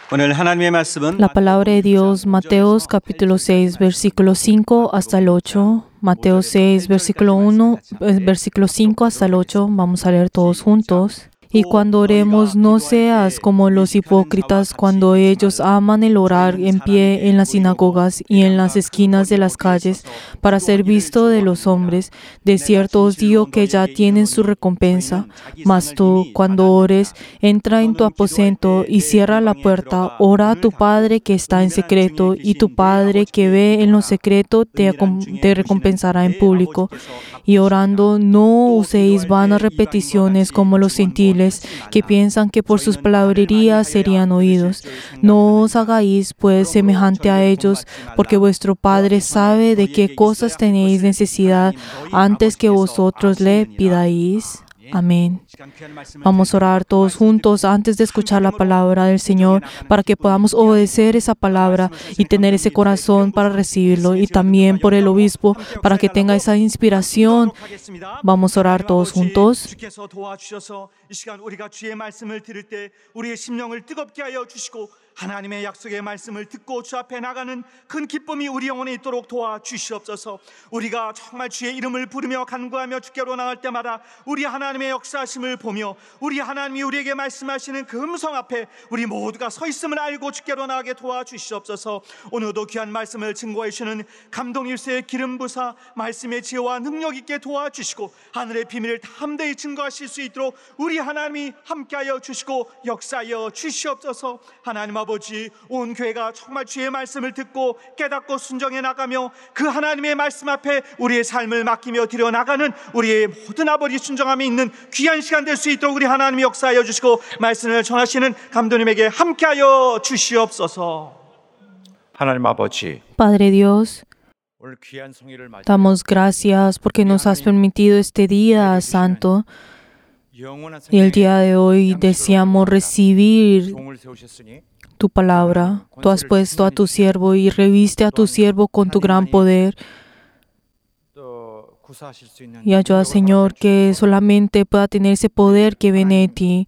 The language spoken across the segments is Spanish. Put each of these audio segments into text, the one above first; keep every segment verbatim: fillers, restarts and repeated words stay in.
오늘 하나님의 말씀은 La palabra de Dios, Mateos capítulo seis, versículo cinco hasta el ocho. Mateo seis, versículo uno, eh, versículo cinco hasta el ocho. Vamos a leer todos juntos. Y cuando oremos, no seas como los hipócritas cuando ellos aman el orar en pie en las sinagogas y en las esquinas de las calles para ser visto de los hombres. De cierto os digo que ya tienen su recompensa. Mas tú, cuando ores, entra en tu aposento y cierra la puerta. Ora a tu Padre que está en secreto, y tu Padre que ve en lo secreto te, te recompensará en público. Y orando, no uséis vanas repeticiones como los gentiles, que piensan que por sus palabrerías serían oídos. No os hagáis pues semejante a ellos, porque vuestro Padre sabe de qué cosas tenéis necesidad antes que vosotros le pidáis. Amén. Vamos a orar todos juntos antes de escuchar la palabra del Señor para que podamos obedecer esa palabra y tener ese corazón para recibirlo, y también por el obispo para que tenga esa inspiración. Vamos a orar todos juntos. 하나님의 약속의 말씀을 듣고 주 앞에 나가는 큰 기쁨이 우리 영혼에 있도록 도와주시옵소서. 우리가 정말 주의 이름을 부르며 간구하며 주께로 나갈 때마다 우리 하나님의 역사하심을 보며 우리 하나님이 우리에게 말씀하시는 그 음성 앞에 우리 모두가 서 있음을 알고 주께로 나가게 도와주시옵소서. 오늘도 귀한 말씀을 증거해 주시는 감동일세의 기름 부사 말씀의 지혜와 능력 있게 도와주시고 하늘의 비밀을 담대히 증거하실 수 있도록 우리 하나님이 함께하여 주시고 역사하여 주시옵소서. 하나님 아버지, 온 교회가 정말 주의 말씀을 듣고 깨닫고 순종해 나가며 그 하나님의 말씀 앞에 우리의 삶을 맡기며 드려 나가는 우리의 모든 아버지 순종함이 있는 귀한 시간 될 수 있도록 우리 하나님이 역사하여 주시고 말씀을 전하시는 감독님에게 함께하여 주시옵소서. 하나님 아버지, Padre Dios, damos gracias porque nos has permitido este día santo. Y el día de hoy deseamos recibir tu palabra. Tú has puesto a tu siervo y reviste a tu siervo con tu gran poder. Y ayuda, Señor, que solamente pueda tener ese poder que viene de ti.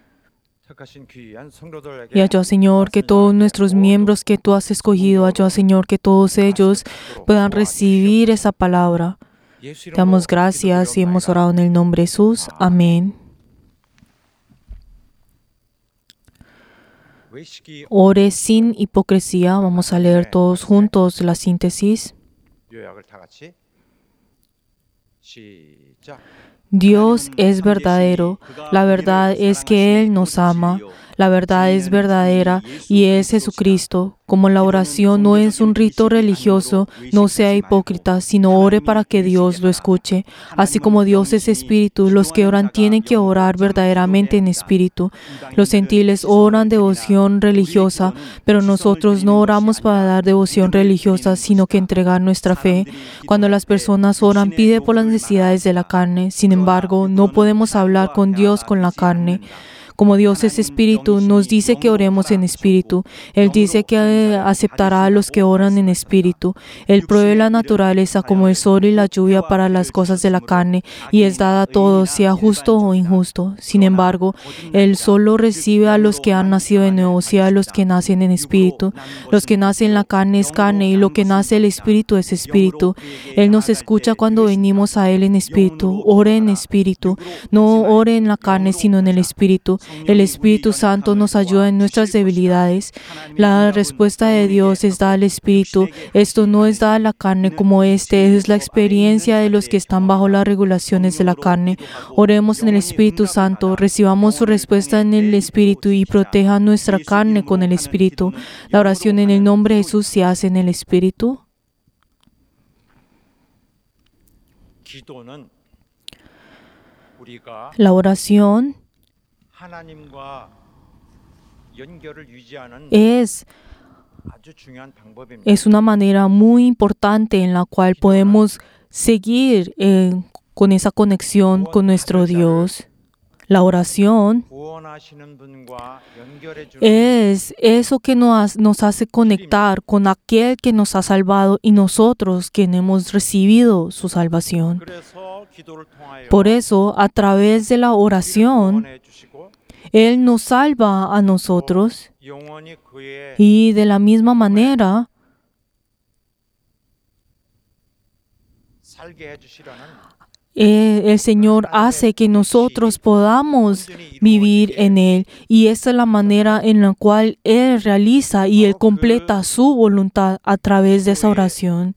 Y ayuda, Señor, que todos nuestros miembros que tú has escogido, ayuda, Señor, que todos ellos puedan recibir esa palabra. Te damos gracias y hemos orado en el nombre de Jesús. Amén. Ore sin hipocresía. Vamos a leer todos juntos la síntesis. Dios es verdadero. La verdad es que Él nos ama. La verdad es verdadera y es Jesucristo. Como la oración no es un rito religioso, no sea hipócrita, sino ore para que Dios lo escuche. Así como Dios es espíritu, los que oran tienen que orar verdaderamente en espíritu. Los gentiles oran devoción religiosa, pero nosotros no oramos para dar devoción religiosa, sino que entregar nuestra fe. Cuando las personas oran, pide por las necesidades de la carne. Sin embargo, no podemos hablar con Dios con la carne. Como Dios es espíritu, nos dice que oremos en espíritu. Él dice que aceptará a los que oran en espíritu. Él provee la naturaleza como el sol y la lluvia para las cosas de la carne, y es dada a todos, sea justo o injusto. Sin embargo, Él solo recibe a los que han nacido de nuevo, sea a los que nacen en espíritu. Los que nacen en la carne es carne, y lo que nace el espíritu es espíritu. Él nos escucha cuando venimos a Él en espíritu. Ore en espíritu. No ore en la carne, sino en el espíritu. El Espíritu Santo nos ayuda en nuestras debilidades. La respuesta de Dios es dada al Espíritu. Esto no es dada a la carne como este, es la experiencia de los que están bajo las regulaciones de la carne. Oremos en el Espíritu Santo, recibamos su respuesta en el Espíritu y proteja nuestra carne con el Espíritu. La oración en el nombre de Jesús se hace en el Espíritu. La oración Es, es una manera muy importante en la cual podemos seguir eh, con esa conexión con nuestro Dios. La oración es eso que nos, nos hace conectar con aquel que nos ha salvado y nosotros que hemos recibido su salvación. Por eso, a través de la oración, Él nos salva a nosotros 영원히 그의 y de la misma manera 살게 해주시라는 eh, el Señor hace que nosotros podamos vivir en Él. Y esa es la manera en la cual Él realiza y Él completa su voluntad a través de esa oración.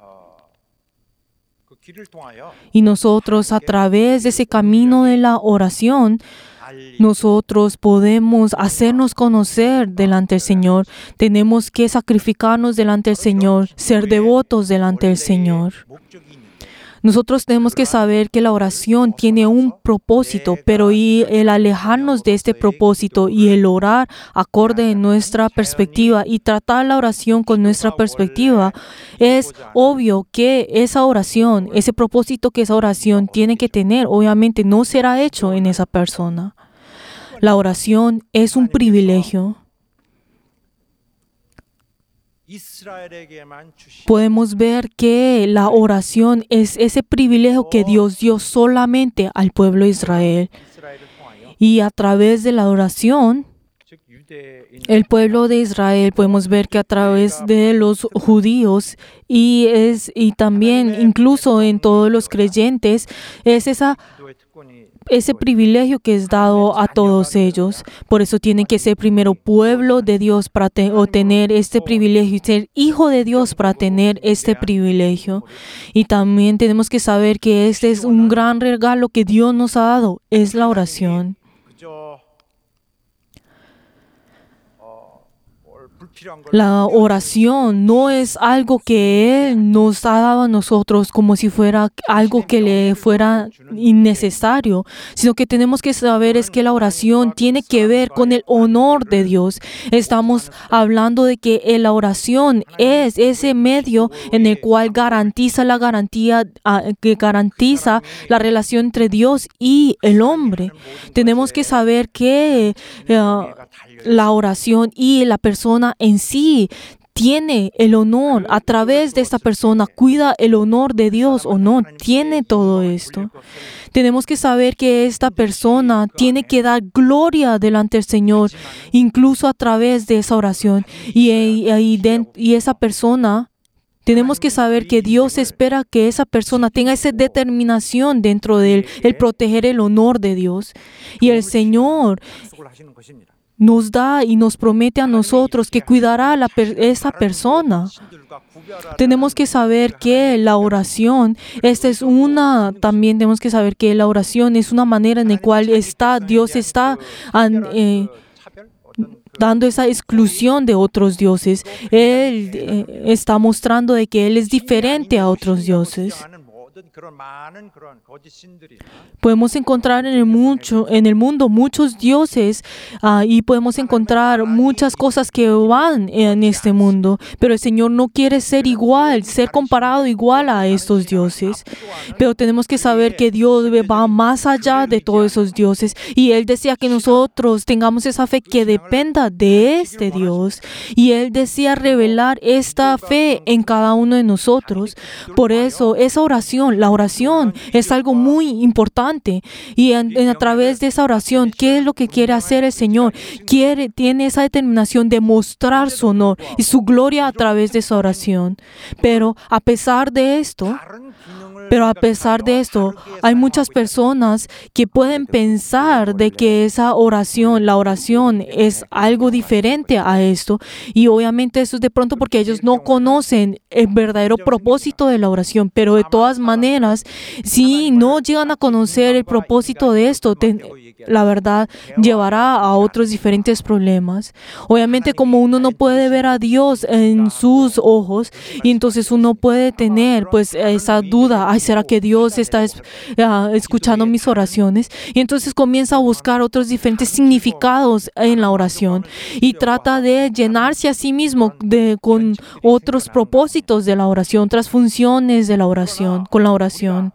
그 길을 통하여 Y nosotros a través de ese camino de la oración, nosotros podemos hacernos conocer delante del Señor. Tenemos que sacrificarnos delante del Señor, ser devotos delante del Señor. 목적이 있는데 Nosotros tenemos que saber que la oración tiene un propósito, pero y el alejarnos de este propósito y el orar acorde en nuestra perspectiva y tratar la oración con nuestra perspectiva, es obvio que esa oración, ese propósito que esa oración tiene que tener, obviamente no será hecho en esa persona. La oración es un privilegio. 이스라엘에게만 주신 Podemos ver que la oración es ese privilegio que Dios dio solamente al pueblo de Israel. 이스라엘을 통하여 Y a través de la oración, 즉 유대인 el pueblo de Israel, podemos ver que a través de los judíos y, es, y también incluso en todos los creyentes, es esa 기도의 특권이 ese privilegio que es dado a todos ellos. Por eso tienen que ser primero pueblo de Dios para te- obtener este privilegio y ser hijo de Dios para tener este privilegio. Y también tenemos que saber que este es un gran regalo que Dios nos ha dado, es la oración. 그저 어, 뭘 불필요한 걸 La oración no es algo que Él nos ha dado a nosotros como si fuera algo que le fuera innecesario, sino que tenemos que saber es que la oración tiene que ver con el honor de Dios. Estamos hablando de que la oración es ese medio en el cual garantiza la garantía, ah, que garantiza la relación entre Dios y el hombre. Tenemos que saber que ah, la oración y la persona en sí tiene el honor a través de esta persona, cuida el honor de Dios o no, tiene todo esto. Tenemos que saber que esta persona tiene que dar gloria delante del Señor, incluso a través de esa oración. Y, y, y, de- y esa persona, tenemos que saber que Dios espera que esa persona tenga esa determinación dentro de él, el proteger el honor de Dios. Y el Señor 약속을 하시는 것입니다. nos da y nos promete a nosotros que cuidará a la per- esa persona. 신들과 구별하라. Tenemos que saber que la oración, esta es una, también tenemos que saber que la oración es una manera en la cual está, Dios está an- eh, 차별 어떤 그 dando esa exclusión de otros dioses. Él eh, está mostrando de que Él es diferente a otros dioses. 주장하는 모든 그런 많은 그런 거짓 신들이나 Podemos encontrar en el, mucho, en el mundo muchos dioses ah, y podemos encontrar muchas cosas que van en este mundo, pero el Señor no quiere ser igual, ser comparado igual a estos dioses. Pero tenemos que saber que Dios va más allá de todos esos dioses y Él desea que nosotros tengamos esa fe que dependa de este Dios y Él desea revelar esta fe en cada uno de nosotros. Por eso esa oración, la oración es algo muy importante. Y en- en- a través de esa oración, ¿qué es lo que quiere hacer el Señor? Quiere, tiene esa determinación de mostrar su honor y su gloria a través de esa oración. Pero a pesar de esto, 다른 기능을 pero a pesar de esto, hay muchas personas que pueden pensar de que esa oración, la oración es algo diferente a esto. Y obviamente eso es de pronto porque ellos no conocen el verdadero propósito de la oración. Pero de todas maneras, si no llegan a conocer el propósito de esto, te- la verdad llevará a otros diferentes problemas. Obviamente como uno no puede ver a Dios en sus ojos, y entonces uno puede tener pues esa duda, ay, ¿será que Dios está es- ah, escuchando mis oraciones? Y entonces comienza a buscar otros diferentes significados en la oración y trata de llenarse a sí mismo de, con otros propósitos de la oración, otras funciones de la oración, con la oración.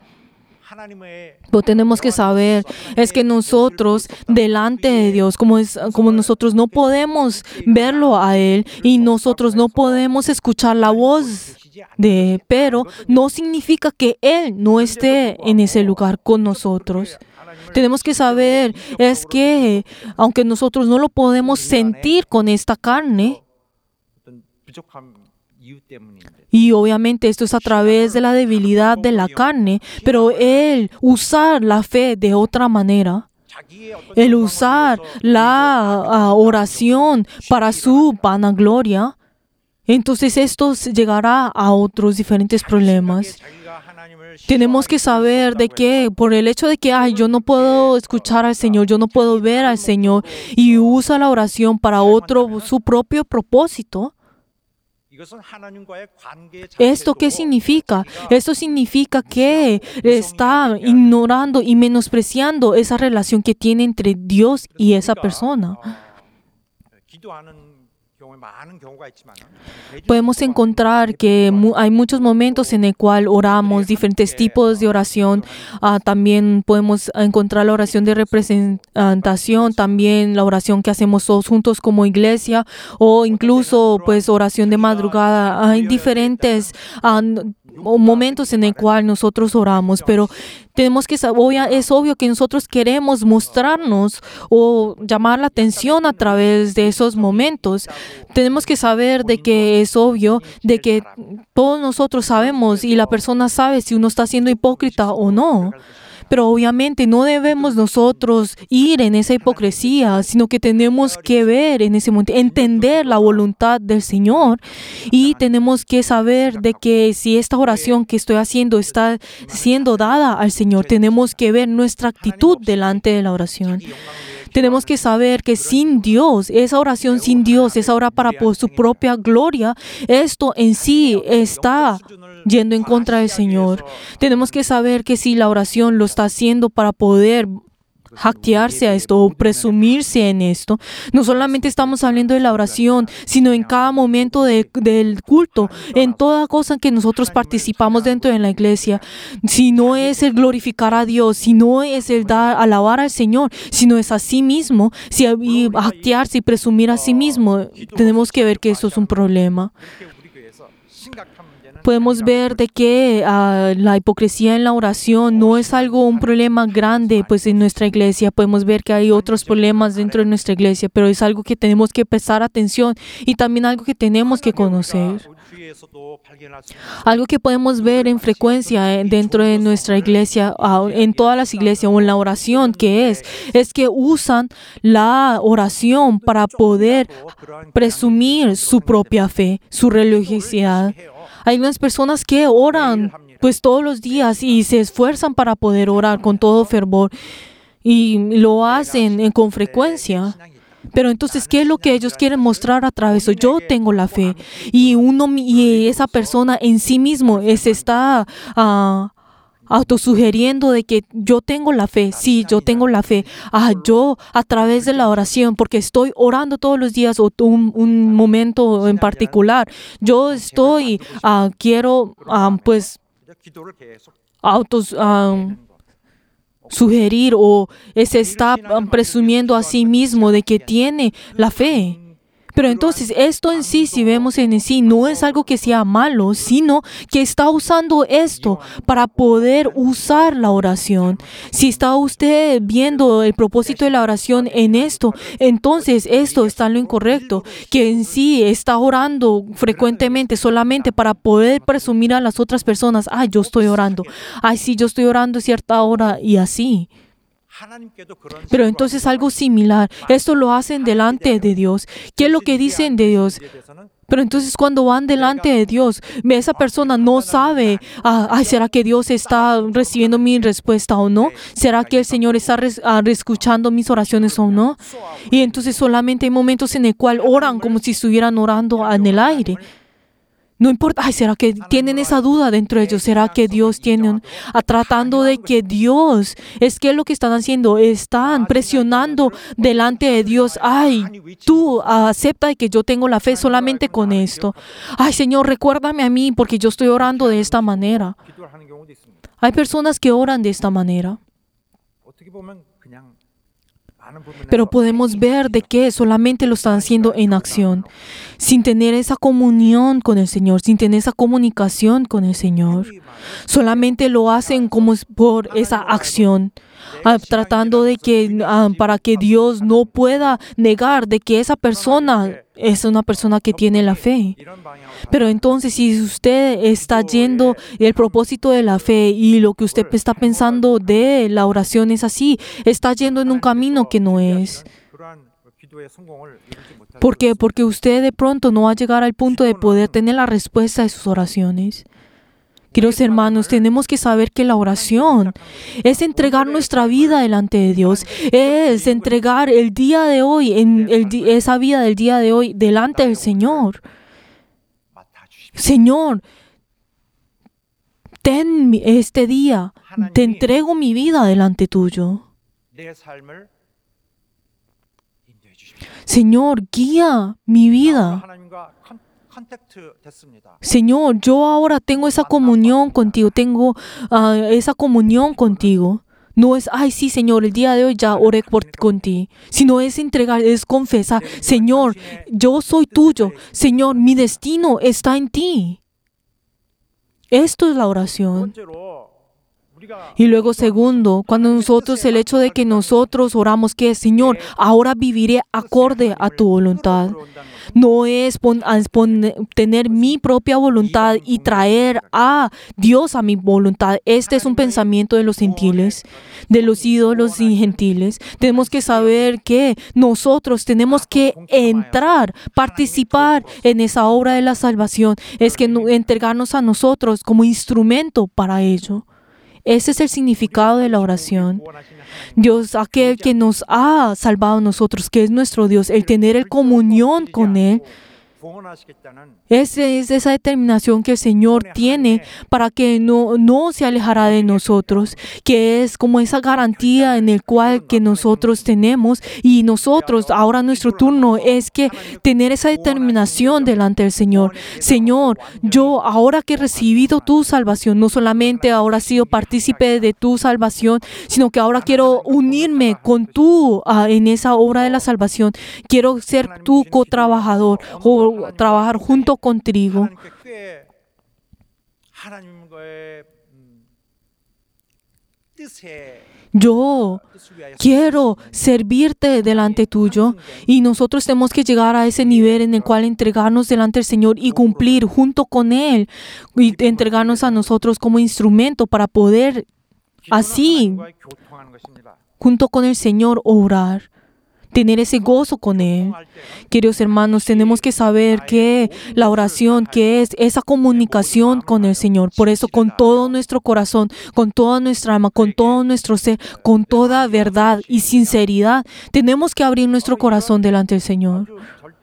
하나님의 Lo tenemos que saber es que nosotros delante de Dios, como es, como nosotros no podemos verlo a Él y nosotros no podemos escuchar la voz de, pero no significa que Él no esté en ese lugar con nosotros. tenemos que saber es que, aunque nosotros no lo podemos sentir con esta carne, 어떤 부족한 이유 때문인데 y obviamente esto es a través de la debilidad de la carne, pero el usar la fe de otra manera, 자기의 어떤 el 영광을 usar 위해서 la ah, oración para su vanagloria, entonces esto se llegará a otros diferentes problemas. 자기가 하나님을 Tenemos que saber de que por el hecho de que ay, yo no puedo escuchar al Señor, yo no puedo ver al Señor y usa la oración para otro su propio propósito. 이것은 하나님과의 관계 ¿Esto qué significa? Esto significa que está ignorando y menospreciando esa relación que tiene entre Dios y esa persona. 기도하는 경우에 많은 경우가 있지만 Podemos encontrar que mu- hay muchos momentos en el cual oramos, diferentes tipos de oración. Ah, también podemos encontrar la oración de representación, también la oración que hacemos todos juntos como iglesia, o incluso pues oración de madrugada. Hay diferentes ah, n- o momentos en el cual nosotros oramos, pero tenemos que saber, es obvio que nosotros queremos mostrarnos o llamar la atención a través de esos momentos. Tenemos que saber de que es obvio de que todos nosotros sabemos y la persona sabe si uno está siendo hipócrita o no. Pero obviamente no debemos nosotros ir en esa hipocresía, sino que tenemos que ver en ese momento, entender la voluntad del Señor y tenemos que saber de que si esta oración que estoy haciendo está siendo dada al Señor, tenemos que ver nuestra actitud delante de la oración. Tenemos que saber que sin Dios, esa oración sin Dios, esa hora para por su propia gloria, esto en sí está yendo en contra del Señor. Tenemos que saber que si la oración lo está haciendo para poder jactearse a esto o presumirse en esto, no solamente estamos hablando de la oración, sino en cada momento de- del culto, en toda cosa en que nosotros participamos dentro de la iglesia. Si no es el glorificar a Dios, si no es el dar, alabar al Señor, sino es a sí mismo, si y jactearse y presumir a sí mismo, tenemos que ver que esto es un problema. 그렇게 우리 교회에서 심각한 문제는 Podemos ver de que ah, la hipocresía en la oración no es algo, un problema grande pues en nuestra iglesia. Podemos ver que hay otros problemas dentro de nuestra iglesia, pero es algo que tenemos que prestar atención y también algo que tenemos que conocer. 우리 주위에서도 발견할 수 있는 Algo que podemos ver en frecuencia eh, dentro de nuestra iglesia, ah, en todas las iglesias o en la oración que es, es que usan la oración para poder presumir su propia fe, su religiosidad. Hay unas personas que oran pues todos los días y se esfuerzan para poder orar con todo fervor y lo hacen eh, con frecuencia. Pero entonces, ¿qué es lo que ellos quieren mostrar a través de eso? Yo tengo la fe y uno mi- y esa persona en sí mismo eh, se está ah, autosugiriendo de que yo tengo la fe. Sí, yo tengo la fe. Ah, yo a través de la oración, porque estoy orando todos los días o un, un momento en particular, yo estoy, ah, quiero ah, pues 그냥 기도를 계속 autos ah, sugerir o se está ah, presumiendo a sí mismo de que tiene la fe. Pero entonces esto en sí, si vemos en sí, no es algo que sea malo, sino que está usando esto para poder usar la oración. Si está usted viendo el propósito de la oración en esto, entonces esto está en lo incorrecto, que en sí está orando frecuentemente solamente para poder presumir a las otras personas, ay, yo estoy orando, ay, sí, yo estoy orando a cierta hora y así. 하나님께도 그런 Pero entonces algo similar, esto lo hacen delante de Dios. ¿Qué es lo que dicen de Dios? 문제에 대해서는 Pero entonces cuando van delante de Dios, esa persona no sabe, ah, ay, ¿será que Dios está recibiendo mi respuesta o no? ¿Será que el Señor está res- ah, escuchando mis oraciones o no? Y entonces solamente hay momentos en el cual oran como si estuvieran orando en el aire. No importa, ay, ¿será que tienen esa duda dentro de ellos? ¿Será que Dios tiene un- ah, tratando de que Dios, es que lo que están haciendo, están presionando delante de Dios, ay, tú ah, acepta de que yo tengo la fe solamente con esto. Ay, Señor, recuérdame a mí porque yo estoy orando de esta manera. 기도를 하는 경우도 있습니다. Hay personas que oran de esta manera, 어떻게 보면 그냥 많은 부분에서 pero podemos ver de que solamente lo están haciendo en acción, sin tener esa comunión con el Señor, sin tener esa comunicación con el Señor. Solamente lo hacen como es por esa acción. ah, tratando de que ah, para que Dios no pueda negar de que esa persona es una persona que tiene la fe. Pero entonces, si usted está yendo el propósito de la fe y lo que usted está pensando de la oración es así, está yendo en un camino que no es. ¿Por qué? Porque usted de pronto no va a llegar al punto de poder tener la respuesta de sus oraciones. Queridos hermanos, tenemos que saber que la oración es entregar nuestra vida delante de Dios, es entregar el día de hoy, en el, esa vida del día de hoy delante del Señor. Señor, ten este día, te entrego mi vida delante tuyo. Señor, guía mi vida. Señor, yo ahora tengo esa comunión contigo, tengo uh, esa comunión contigo. No es, ay, sí, Señor, el día de hoy ya oré por contigo, sino es entregar, es confesar, Señor, yo soy tuyo, Señor, mi destino está en ti. Esto es la oración. Y luego, segundo, cuando nosotros, el hecho de que nosotros oramos que, Señor, ahora viviré acorde a tu voluntad. No es pon, pon, tener mi propia voluntad y traer a Dios a mi voluntad. Este es un pensamiento de los gentiles, de los ídolos y gentiles. Tenemos que saber que nosotros tenemos que entrar, participar en esa obra de la salvación. Es que entregarnos a nosotros como instrumento para ello. Ese es el significado de la oración. Dios, aquel que nos ha salvado a nosotros, que es nuestro Dios, el tener el comunión con Él, esa es esa determinación que el Señor tiene para que no, no se alejará de nosotros, que es como esa garantía en el cual que nosotros tenemos y nosotros, ahora nuestro turno es que tener esa determinación delante del Señor. Señor, yo ahora que he recibido tu salvación, no solamente ahora he sido partícipe de tu salvación, sino que ahora quiero unirme con tú uh, en esa obra de la salvación. Quiero ser tu cotrabajador o trabajar junto contigo. Yo quiero servirte delante tuyo y nosotros tenemos que llegar a ese nivel en el cual entregarnos delante del Señor y cumplir junto con Él y entregarnos a nosotros como instrumento para poder así junto con el Señor orar. Tener ese gozo con Él. Queridos hermanos, tenemos que saber que la oración, que es esa comunicación con el Señor. Por eso, con todo nuestro corazón, con toda nuestra alma, con todo nuestro ser, con toda verdad y sinceridad, tenemos que abrir nuestro corazón delante del Señor.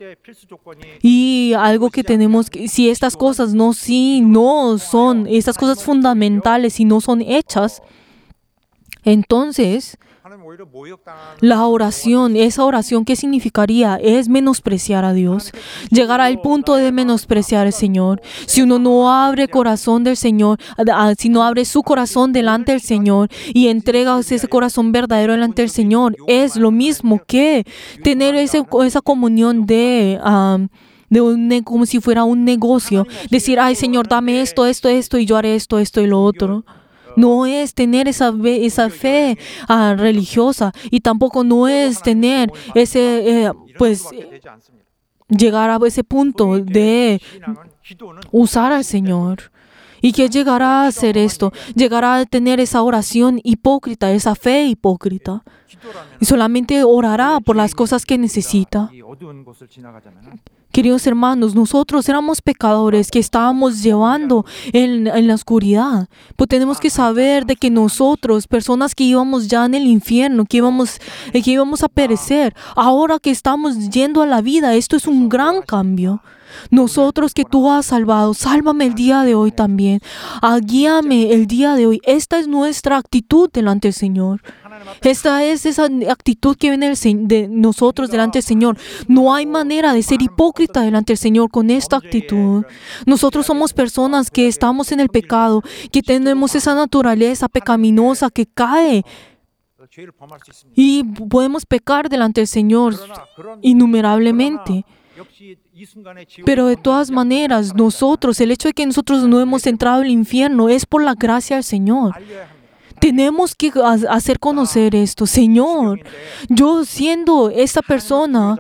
Y algo que tenemos que, si estas cosas no, si no son, estas cosas fundamentales, si no son hechas, entonces la oración, esa oración, ¿qué significaría? Es menospreciar a Dios. Llegar al punto de menospreciar al Señor. Si uno no abre el corazón del Señor, si no abre su corazón delante del Señor y entrega ese corazón verdadero delante del Señor, es lo mismo que tener ese, esa comunión de... Um, de un, como si fuera un negocio. Decir, ay Señor, dame esto, esto, esto y yo haré esto, esto y lo otro. No es tener esa fe, esa fe uh, religiosa y tampoco no es tener ese, eh, pues, llegar a ese punto de usar al Señor. ¿Y qué llegará a hacer esto? Llegará a tener esa oración hipócrita, esa fe hipócrita. Y solamente orará por las cosas que necesita. Queridos hermanos, nosotros éramos pecadores que estábamos llevando en, en la oscuridad. Pues tenemos que saber de que nosotros, personas que íbamos ya en el infierno, que íbamos, que íbamos a perecer, ahora que estamos yendo a la vida, esto es un gran cambio. Nosotros que tú has salvado, sálvame el día de hoy también. Ah, guíame el día de hoy. Esta es nuestra actitud delante del Señor. Esta es esa actitud que viene de nosotros delante del Señor. No hay manera de ser hipócrita delante del Señor con esta actitud. Nosotros somos personas que estamos en el pecado, que tenemos esa naturaleza pecaminosa que cae y podemos pecar delante del Señor innumerablemente. Pero de todas maneras, nosotros, el hecho de que nosotros no hemos entrado al infierno es por la gracia del Señor. Tenemos que ha- hacer conocer esto. Señor, yo siendo esta persona,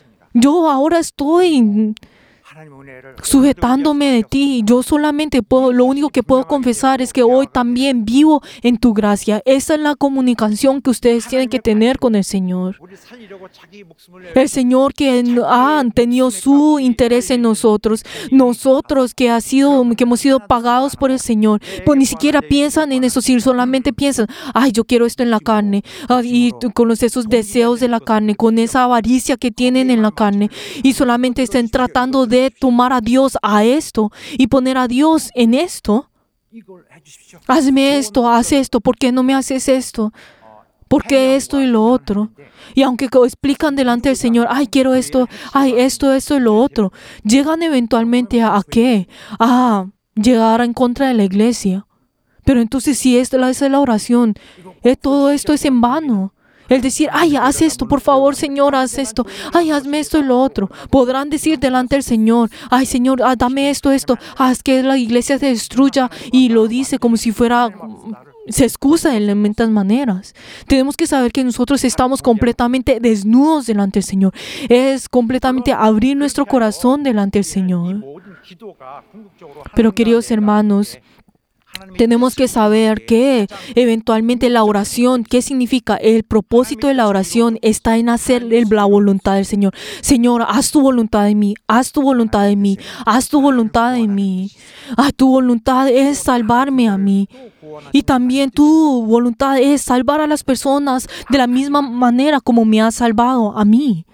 yo ahora estoy 하나님의 은혜를 sujetándome de ti. Yo solamente puedo, lo único que puedo confesar es que hoy también vivo en tu gracia. Esa es la comunicación que ustedes tienen que tener con el Señor. 우리 살리려고 자기 목숨을 El Señor que ha tenido su interés en nosotros, nosotros que, ha sido, que hemos sido pagados por el Señor, pues ni siquiera piensan en eso, si solamente piensan, ay, yo quiero esto en la carne, ah, y con los- esos deseos de la carne, con esa avaricia que tienen en la carne, y solamente estén tratando de tomar a Dios a esto y poner a Dios en esto. 이걸 해주십시오. Hazme esto, haz esto, ¿por qué no me haces esto? ¿Por qué esto y lo otro? Y aunque co- explican delante del Señor, ay, quiero esto, ay, esto, esto y lo otro, llegan eventualmente a, ¿a qué? A llegar en contra de la iglesia. Pero entonces si esta la- esa es la oración, eh, todo esto es en vano. El decir, ay, haz esto, por favor, Señor, haz esto, ay, hazme esto y lo otro. Podrán decir delante del Señor, ay, Señor, ah, dame esto, esto, haz que la iglesia se destruya, y lo dice como si fuera, se excusa de elementos maneras. Tenemos que saber que nosotros estamos completamente desnudos delante del Señor. Es completamente abrir nuestro corazón delante del 이 Señor. 모든 기도가 궁극적으로 Pero 하나님 queridos 나라에 hermanos, 하나님의 tenemos que saber que eventualmente la oración, ¿qué significa? El propósito de la oración está en hacer el- la voluntad del Señor. Señor, haz tu voluntad en mí, haz tu voluntad en mí, haz tu voluntad en mí. Ah, tu voluntad es salvarme a mí. Y también tu voluntad es salvar a las personas de la misma manera como me has salvado a mí.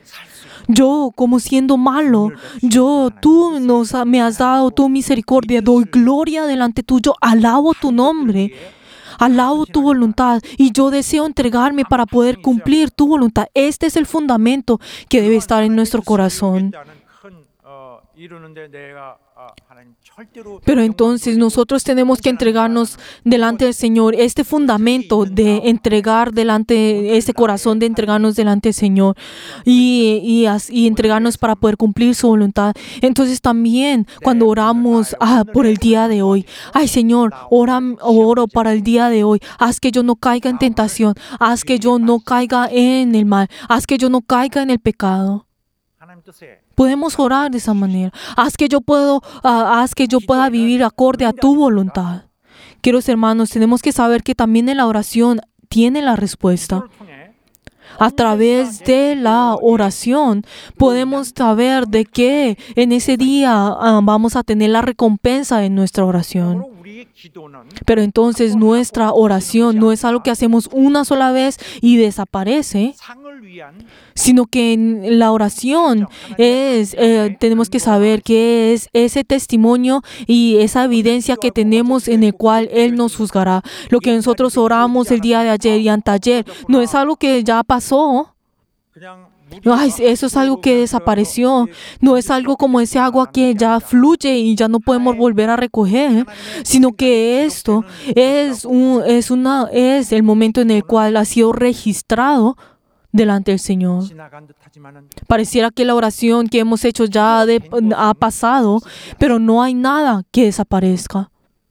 Yo, como siendo malo, yo, tú nos, ha- me has dado tu misericordia, doy gloria delante tuyo, alabo tu nombre, alabo tu voluntad, y yo deseo entregarme para poder cumplir tu voluntad. Este es el fundamento que debe estar en nuestro corazón. 큰, 어, 이루는데 내가 아, 하나님 절대로 Pero entonces nosotros tenemos que entregarnos delante del Señor, este fundamento de entregar delante, este corazón de entregarnos delante del Señor y, y, as- y entregarnos para poder cumplir su voluntad. Entonces también cuando oramos ah, por el día de hoy, ay Señor, ora, oro para el día de hoy, haz que yo no caiga en tentación, haz que yo no caiga en el mal, haz que yo no caiga en el pecado. 하나님 뜻에 Podemos orar de esa manera. Haz que yo puedo, ah, haz que yo pueda vivir acorde a tu voluntad. Queridos hermanos, tenemos que saber que también en la oración tiene la respuesta. 기도를 통해 A través de la oración podemos saber de que en ese día ah, vamos a tener la recompensa de nuestra oración. 그러므로 우리의 기도는 Pero entonces nuestra oración no es algo que hacemos una sola vez y desaparece, 상을 위한 sino que en la oración es, eh, tenemos que saber que es ese testimonio y esa evidencia que tenemos en el cual Él nos juzgará. Lo que nosotros oramos el día de ayer y anteayer no es algo que ya pasó. 그냥 No, ay, eso es algo que desapareció. No es algo como ese agua que ya fluye y ya no podemos volver a recoger, sino que esto es, un, es, una, es el momento en el cual ha sido registrado delante del Señor. 지나간 듯하지만은 Pareciera que la oración que hemos hecho ya de- ha pasado, pero no hay nada que desaparezca.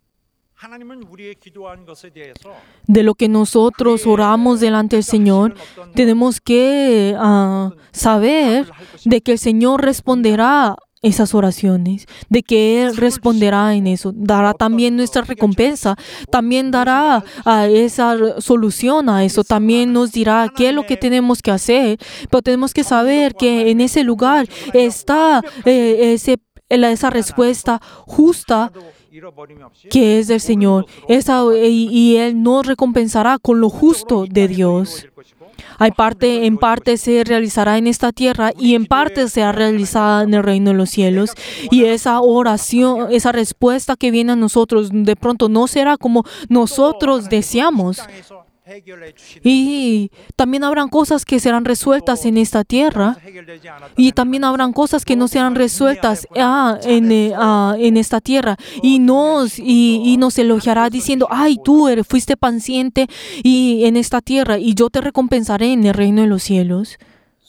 하나님은 우리의 기도한 것에 대해서 De lo que nosotros oramos delante del Señor, tenemos que ah, saber de que el Señor responderá esas oraciones, de que Él responderá en eso, dará también nuestra recompensa, también dará ah, esa solución a eso, también nos dirá qué es lo que tenemos que hacer, pero tenemos que saber que en ese lugar está eh, ese, esa respuesta justa 잃어버림이 없이 que es del Señor, esa, y, y Él nos recompensará con lo justo de Dios. 이루어질 것이고 Hay parte, en parte se realizará en esta tierra y en parte será realizada en el reino de los cielos. Y esa oración, esa respuesta que viene a nosotros, de pronto no será como nosotros deseamos. 땅에서 해결해 주시는 Y también habrán cosas que serán resueltas en esta tierra. 해결되지 않았다. Y también habrán cosas que no serán resueltas ah, en, eh, ah, en esta tierra. Y nos, y, y nos elogiará diciendo, ay, tú eres, fuiste paciente y en esta tierra y yo te recompensaré en el reino de los cielos.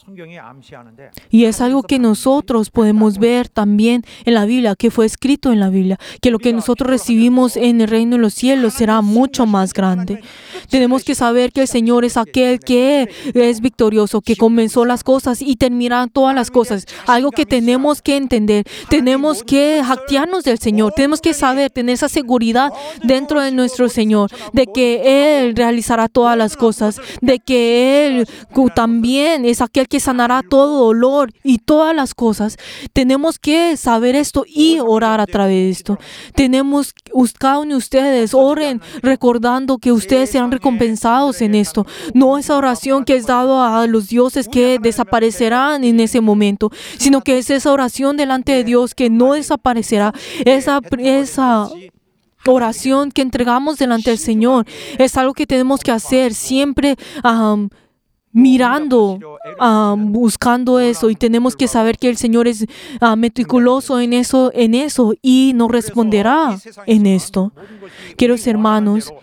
성경이 암시하는데 Y es algo que nosotros podemos ver también en la Biblia, que fue escrito en la Biblia, que lo que nosotros recibimos en el reino de los cielos será mucho más grande. Tenemos que saber que el Señor es aquel que es victorioso, que comenzó las cosas y terminará todas las cosas. Algo que tenemos que entender. Tenemos que jactarnos del Señor. Tenemos que saber, tener esa seguridad dentro de nuestro Señor, de que Él realizará todas las cosas, de que Él también es aquel que sanará todo dolor y todas las cosas. Tenemos que saber esto y orar a través de esto. Tenemos, cada uno de ustedes, oren recordando que ustedes serán recompensados en esto. No esa oración que es dado a los dioses que desaparecerán en ese momento, sino que es esa oración delante de Dios que no desaparecerá. Esa, esa oración que entregamos delante del Señor es algo que tenemos que hacer siempre, um, mirando, uh, buscando eso, y tenemos que saber que el Señor es uh, meticuloso en eso, en eso y nos responderá en esto. Queridos hermanos,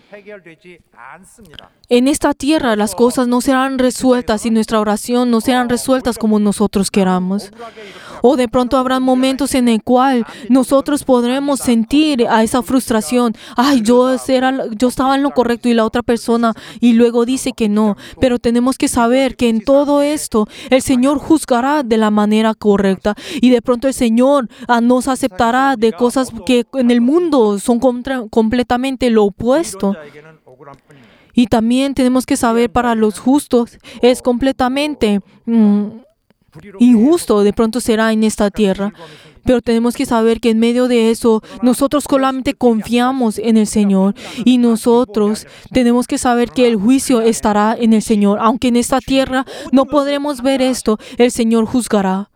en esta tierra las cosas no serán resueltas y nuestra oración no serán resueltas como nosotros queramos. O de pronto habrá momentos en el cual nosotros podremos sentir a esa frustración. Ay, yo, era, yo estaba en lo correcto y la otra persona, y luego dice que no. Pero tenemos que saber que en todo esto el Señor juzgará de la manera correcta. Y de pronto el Señor ah, nos aceptará de cosas que en el mundo son contra, completamente lo opuesto. Y también tenemos que saber, para los justos es completamente mm, injusto, de pronto será en esta tierra. Pero tenemos que saber que en medio de eso nosotros solamente confiamos en el Señor, y nosotros tenemos que saber que el juicio estará en el Señor. Aunque en esta tierra no podremos ver esto, el Señor juzgará.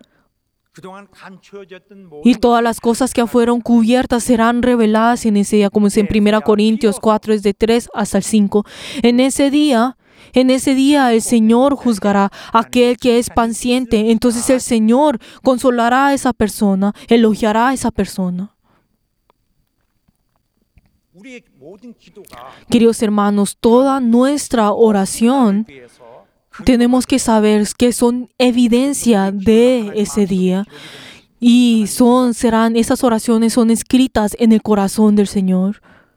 Y todas las cosas que fueron cubiertas serán reveladas en ese día, como es en primera Corintios cuatro, es de tres hasta el cinco. En ese día, en ese día el Señor juzgará a aquel que es paciente. Entonces el Señor consolará a esa persona, elogiará a esa persona. Queridos hermanos, toda nuestra oración tenemos que saber que son evidencia de ese día, y son, serán, esas oraciones son escritas en el corazón del Señor.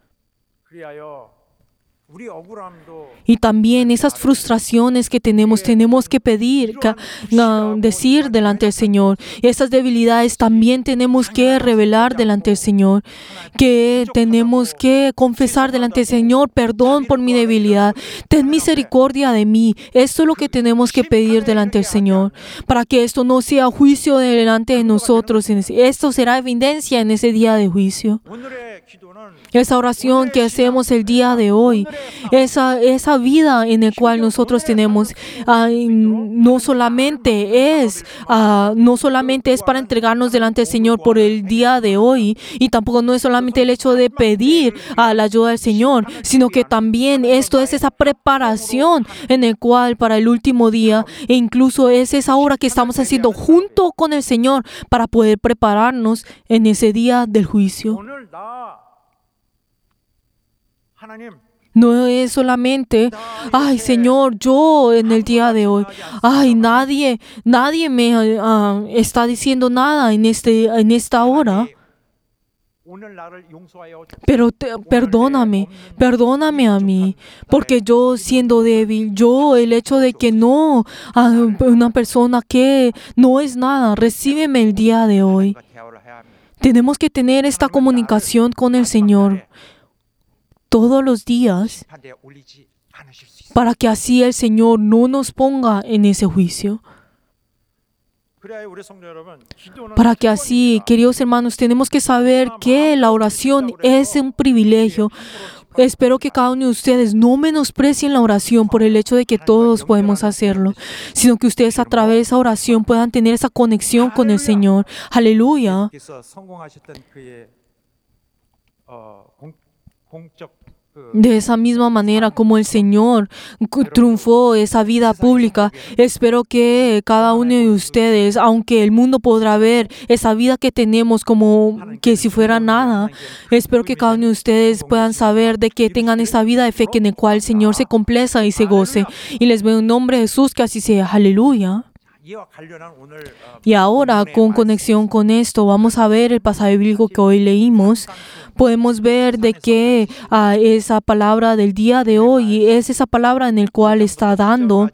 Y también esas frustraciones que tenemos, tenemos que pedir, que, uh, decir delante del Señor. Esas debilidades también tenemos que revelar delante del Señor. Que tenemos que confesar delante del Señor: perdón por mi debilidad, ten misericordia de mí. Esto es lo que tenemos que pedir delante del Señor, para que esto no sea juicio delante de nosotros. Esto será evidencia en ese día de juicio. Esa oración que hacemos el día de hoy, esa, esa vida en la cual nosotros tenemos, uh, no solamente es uh, no solamente es para entregarnos delante del Señor por el día de hoy, y tampoco no es solamente el hecho de pedir uh, la ayuda del Señor, sino que también esto es esa preparación en el cual para el último día, e incluso es esa obra que estamos haciendo junto con el Señor para poder prepararnos en ese día del juicio. No es solamente, ay Señor, yo en el día de hoy, ay nadie, nadie me uh, está diciendo nada en este, en esta hora. Pero te, perdóname, perdóname a mí, porque yo siendo débil, yo el hecho de que no, uh, una persona que no es nada, recíbeme el día de hoy. Tenemos que tener esta comunicación con el Señor todos los días, para que así el Señor no nos ponga en ese juicio. Para que así, queridos hermanos, tenemos que saber que la oración es un privilegio. Espero que cada uno de ustedes no menosprecien la oración por el hecho de que todos podemos hacerlo, sino que ustedes a través de esa oración puedan tener esa conexión con el Señor. Aleluya. De esa misma manera como el Señor triunfó esa vida pública, espero que cada uno de ustedes, aunque el mundo podrá ver esa vida que tenemos como que si fuera nada, espero que cada uno de ustedes puedan saber de que tengan esa vida de fe, que en el cual el Señor se compleza y se goce. Y les veo en nombre de Jesús que así sea. Aleluya. 이와 관련한 오늘 어, Y ahora, con conexión con esto, vamos a ver el pasaje bíblico que hoy leímos. Podemos ver de que uh, esa palabra del día de hoy es esa palabra en el cual está dando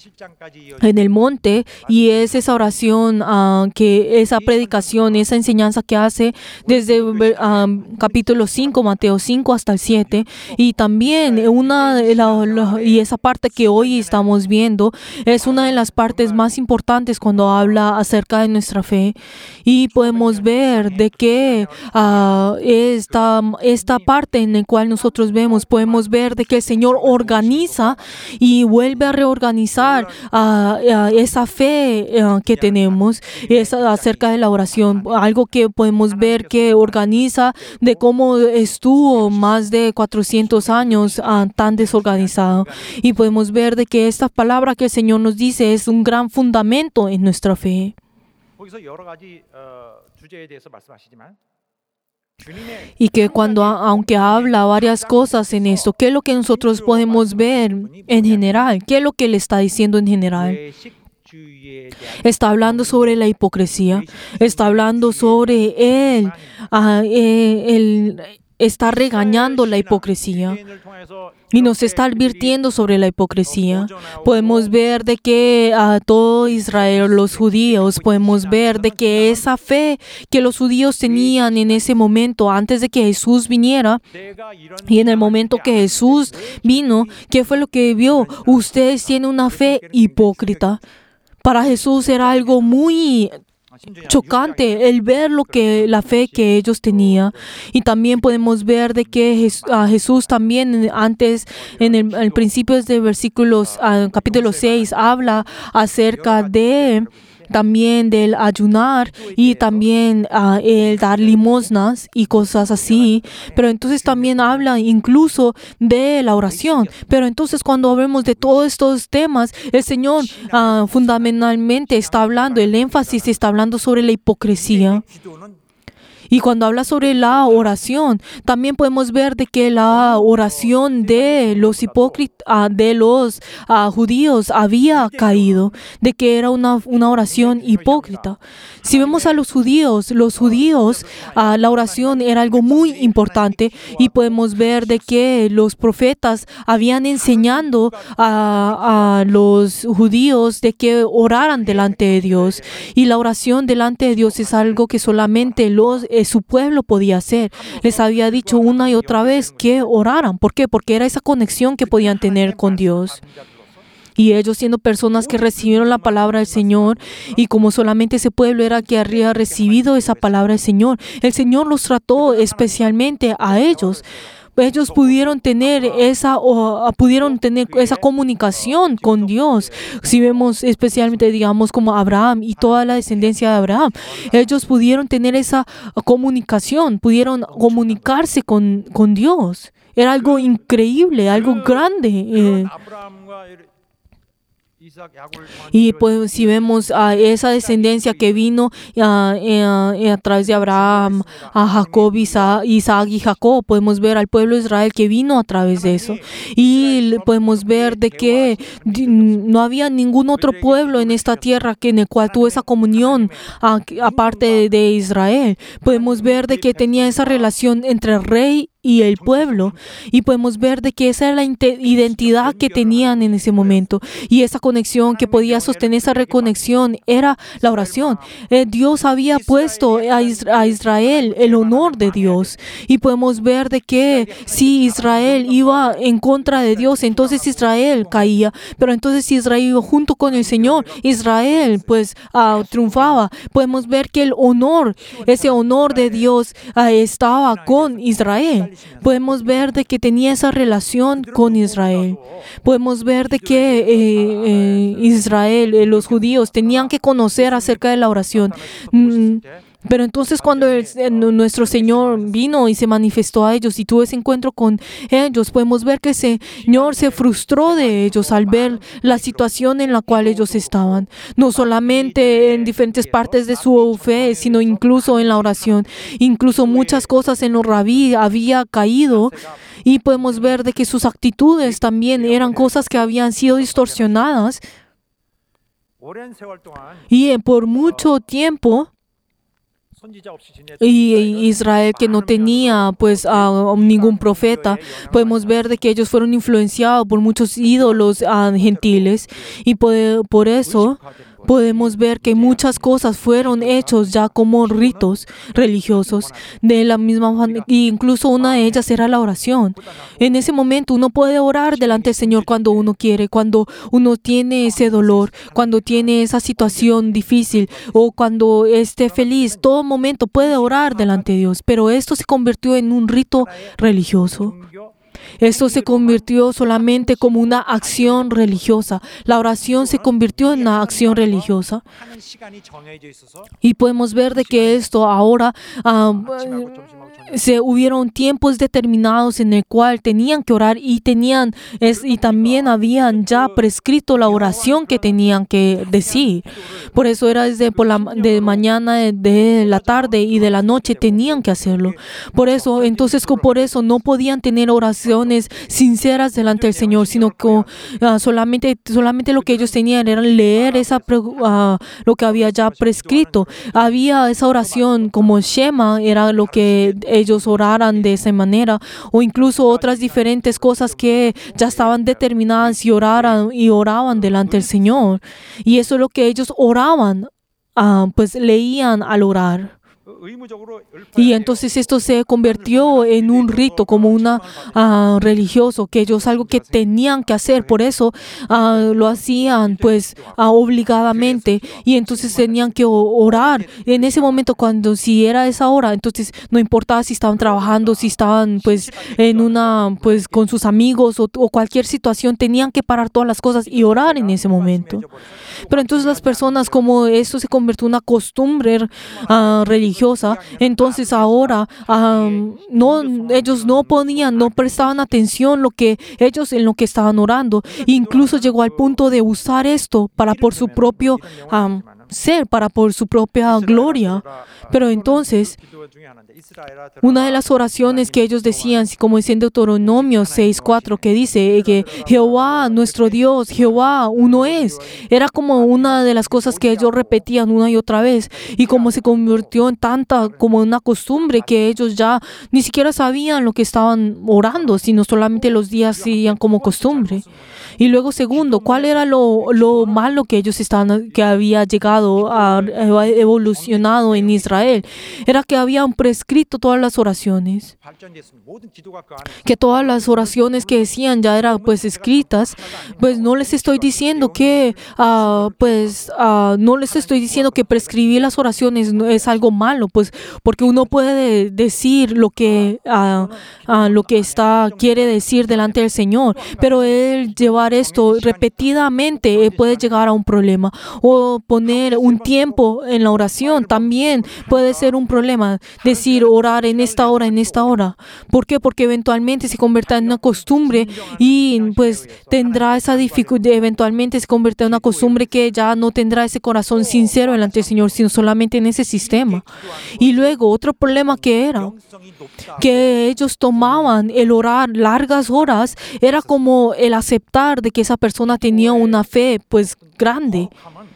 en el monte, y es esa oración, uh, que esa predicación, esa enseñanza que hace desde uh, capítulo cinco, Mateo cinco hasta el siete, y también una la, la, y esa parte que hoy estamos viendo es una de las partes más importantes cuando habla acerca de nuestra fe. Y podemos ver de que uh, esta, esta parte en la cual nosotros vemos, podemos ver de que el Señor organiza y vuelve a reorganizar Uh, uh, esa fe uh, que tenemos, es acerca de la oración, algo que podemos ver que organiza de cómo estuvo más de cuatrocientos años uh, tan desorganizado, y podemos ver de que esta palabra que el Señor nos dice es un gran fundamento en nuestra fe. 거기서 여러 가지 어, 주제에 대해서 말씀하시지만 Y que cuando, aunque habla varias cosas en esto, ¿qué es lo que nosotros podemos ver en general? ¿Qué es lo que él está diciendo en general? Está hablando sobre la hipocresía, está hablando sobre él, uh, eh, él está regañando la hipocresía y nos está advirtiendo sobre la hipocresía. Podemos ver de que a todo Israel, los judíos, podemos ver de que esa fe que los judíos tenían en ese momento, antes de que Jesús viniera, y en el momento que Jesús vino, ¿qué fue lo que vio? Ustedes tienen una fe hipócrita. Para Jesús era algo muy chocante el ver lo que la fe que ellos tenían. Y también podemos ver de que Jesús, uh, Jesús también antes en el, el principio de versículos uh, capítulo seis habla acerca de también del ayunar y también uh, el dar limosnas y cosas así, pero entonces también habla incluso de la oración. Pero entonces cuando hablamos de todos estos temas, el Señor uh, fundamentalmente está hablando, el énfasis está hablando sobre la hipocresía. Y cuando habla sobre la oración, también podemos ver de que la oración de los hipócritas, de los uh, judíos había caído, de que era una, una oración hipócrita. Si vemos a los judíos, los judíos, uh, la oración era algo muy importante, y podemos ver de que los profetas habían enseñando a, a los judíos de que oraran delante de Dios. Y la oración delante de Dios es algo que solamente los su pueblo podía hacer. Les había dicho una y otra vez que oraran. ¿Por qué? Porque era esa conexión que podían tener con Dios. Y ellos, siendo personas que recibieron la palabra del Señor, y como solamente ese pueblo era que había recibido esa palabra del Señor, el Señor los trató especialmente a ellos. Ellos pudieron tener esa o pudieron tener esa comunicación con Dios. Si vemos especialmente, digamos, como Abraham y toda la descendencia de Abraham, ellos pudieron tener esa comunicación, pudieron comunicarse con, con Dios. Era algo increíble, algo grande. Eh. Y pues si vemos a esa descendencia que vino a, a, a través de Abraham, a Jacob, Isaac, Isaac y Jacob, podemos ver al pueblo de Israel que vino a través de eso. Y podemos ver de que no había ningún otro pueblo en esta tierra que en el cual tuvo esa comunión a, aparte de, de Israel. Podemos ver de que tenía esa relación entre el rey y el pueblo, y podemos ver de que esa era la identidad que tenían en ese momento, y esa conexión que podía sostener esa reconexión era la oración. Eh, Dios había puesto a, Isra- a Israel el honor de Dios, y podemos ver de que si Israel iba en contra de Dios, entonces Israel caía, pero entonces si Israel iba junto con el Señor, Israel pues uh, triunfaba. Podemos ver que el honor, ese honor de Dios uh, estaba con Israel. Podemos ver de que tenía esa relación con Israel. Podemos ver de que eh, eh, Israel, eh, los judíos, tenían que conocer acerca de la oración. Mm, Pero entonces cuando el, nuestro Señor vino y se manifestó a ellos y tuvo ese encuentro con ellos, podemos ver que el Señor se frustró de ellos al ver la situación en la cual ellos estaban. No solamente en diferentes partes de su fe, sino incluso en la oración. Incluso muchas cosas en los rabí había caído. Y podemos ver de que sus actitudes también eran cosas que habían sido distorsionadas. 오랜 세월 동안 Y eh, por mucho tiempo, 선지자 없이 지냈던 y 이스라엘은 Israel, que no tenía pues a ningún profeta, podemos ver de que ellos fueron influenciados por muchos ídolos ah, gentiles, y por, por eso podemos ver que muchas cosas fueron hechos ya como ritos religiosos de la misma manera, e incluso una de ellas era la oración. En ese momento uno puede orar delante del Señor cuando uno quiere, cuando uno tiene ese dolor, cuando tiene esa situación difícil o cuando esté feliz. Todo momento puede orar delante de Dios, pero esto se convirtió en un rito religioso. 종교 Esto se convirtió solamente como una acción religiosa. La oración se convirtió en una acción religiosa. 하는 시간이 정해져 있어서 Y podemos ver de que esto ahora ah, 아침하고 점심하고 저녁 se hubieron tiempos determinados en el cual tenían que orar y tenían es, y también habían ya prescrito la oración que tenían que decir. Por eso era desde por la de mañana, de, de la tarde y de la noche tenían que hacerlo. Por eso, entonces co- por eso no podían tener oraciones sinceras delante del Señor, sino que ah, solamente solamente lo que ellos tenían era leer esa pre- ah, lo que había ya prescrito. Había esa oración como Shema, era lo que ellos oraran de esa manera, o incluso otras diferentes cosas que ya estaban determinadas y oraran y oraban delante del Señor. Y eso es lo que ellos oraban, ah, pues leían al orar. 의무적으로 Y entonces esto se convirtió en un rito, como una ah, religioso, que ellos algo que tenían que hacer. Por eso ah, lo hacían pues ah, obligadamente, y entonces tenían que o- orar. En ese momento, cuando si era esa hora, entonces no importaba si estaban trabajando, si estaban pues en una pues con sus amigos o, o cualquier situación, tenían que parar todas las cosas y orar en ese momento. Pero entonces las personas, como esto se convirtió en una costumbre ah, religiosa, entonces ahora ah, no, ellos no ponían, no prestaban atención lo que ellos en lo que estaban orando. Incluso llegó al punto de usar esto para por su propio ah, ser, para por su propia gloria. Pero entonces una de las oraciones que ellos decían, como dice en Deuteronomio seis cuatro, que dice que Jehová, nuestro Dios, Jehová, uno es. Era como una de las cosas que ellos repetían una y otra vez. Y como se convirtió en tanta, como una costumbre, que ellos ya ni siquiera sabían lo que estaban orando, sino solamente los días seguían como costumbre. Y luego, segundo, ¿cuál era lo, lo malo que ellos estaban, que había llegado a a evolucionado en Israel? Era que habían prescrito todas las oraciones, 발전됐습니다. 모든 기도가 그 안에 que todas las oraciones que decían ya eran pues escritas. Pues no les estoy diciendo que ah, pues ah, no les estoy diciendo que prescribir las oraciones no es algo malo, pues porque uno puede decir lo que ah, ah, lo que está quiere decir delante del Señor, pero el llevar esto repetidamente eh, puede llegar a un problema, o poner un tiempo en la oración también puede ser un problema. Decir orar en esta hora, en esta hora. ¿Por qué? Porque eventualmente se convertirá en una costumbre, y pues tendrá esa dificultad, eventualmente se convertirá en una costumbre que ya no tendrá ese corazón sincero delante del Señor, sino solamente en ese sistema. Y luego otro problema que era 영성이 높다. que ellos tomaban el orar largas horas, era como el aceptar de que esa persona tenía una fe pues grande,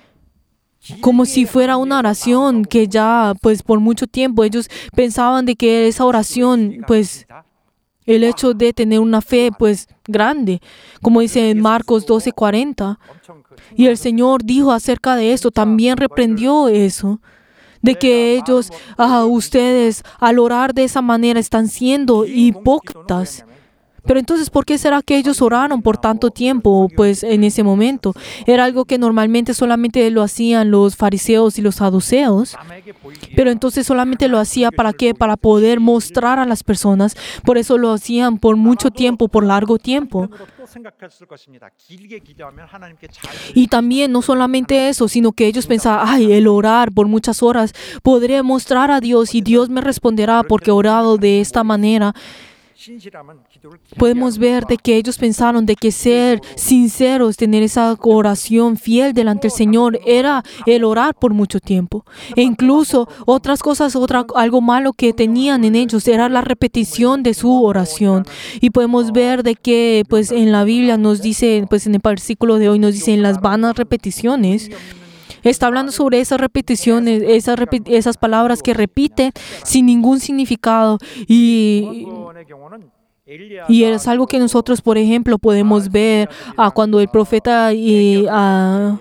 como si fuera una oración que ya pues por mucho tiempo ellos pensaban de que esa oración pues el hecho de tener una fe pues grande, como dice en Marcos doce cuarenta. 엄청 그 Y el Señor dijo acerca de esto, también reprendió eso, de que ellos, ah, ustedes al orar de esa manera están siendo hipócritas. Pero entonces, ¿por qué será que ellos oraron por tanto tiempo? Pues en ese momento era algo que normalmente solamente lo hacían los fariseos y los saduceos. 남에게 보이기 Pero entonces solamente lo hacía para qué? Para poder mostrar a las personas. Por eso lo hacían por mucho tiempo, por largo tiempo. 한편으로 또 생각했을 것입니다. 길게 기도하면 하나님께 잘 Y también no solamente eso, sino que ellos pensaban, ay, el orar por muchas horas, podré mostrar a Dios y Dios me responderá porque he orado de esta manera. Podemos ver de que ellos pensaron de que ser sinceros, tener esa oración fiel delante del Señor era el orar por mucho tiempo. E incluso otras cosas, otra, algo malo que tenían en ellos era la repetición de su oración. Y podemos ver de que pues en la Biblia nos dice, pues en el versículo de hoy nos dice en las vanas repeticiones. Está hablando sobre esas repeticiones, esas, repi- esas palabras que repite sin ningún significado. Y, y es algo que nosotros, por ejemplo, podemos ver ah, cuando el profeta y, ah,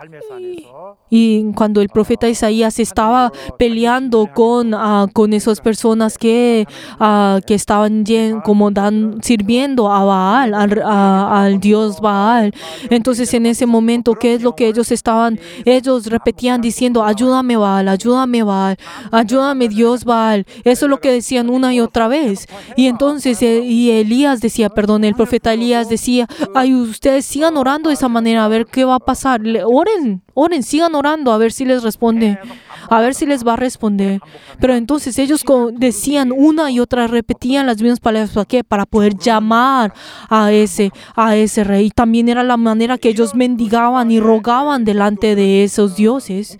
y cuando el profeta Isaías estaba peleando con, uh, con esas personas que, uh, que estaban como dan, sirviendo a Baal, al, a, al dios Baal. Entonces en ese momento, ¿qué es lo que ellos estaban? Ellos repetían diciendo, ayúdame Baal, ayúdame Baal, ayúdame Dios Baal. Eso es lo que decían una y otra vez. Y entonces eh, y Elías decía, perdón, el profeta Elías decía, ay, ustedes sigan orando de esa manera, a ver qué va a pasar. Le, oren, oren, sigan orando, a ver si les responde, a ver si les va a responder. Pero entonces ellos decían una y otra, repetían las mismas palabras. ¿Para qué? Para poder llamar a ese, a ese rey. También era la manera que ellos mendigaban y rogaban delante de esos dioses.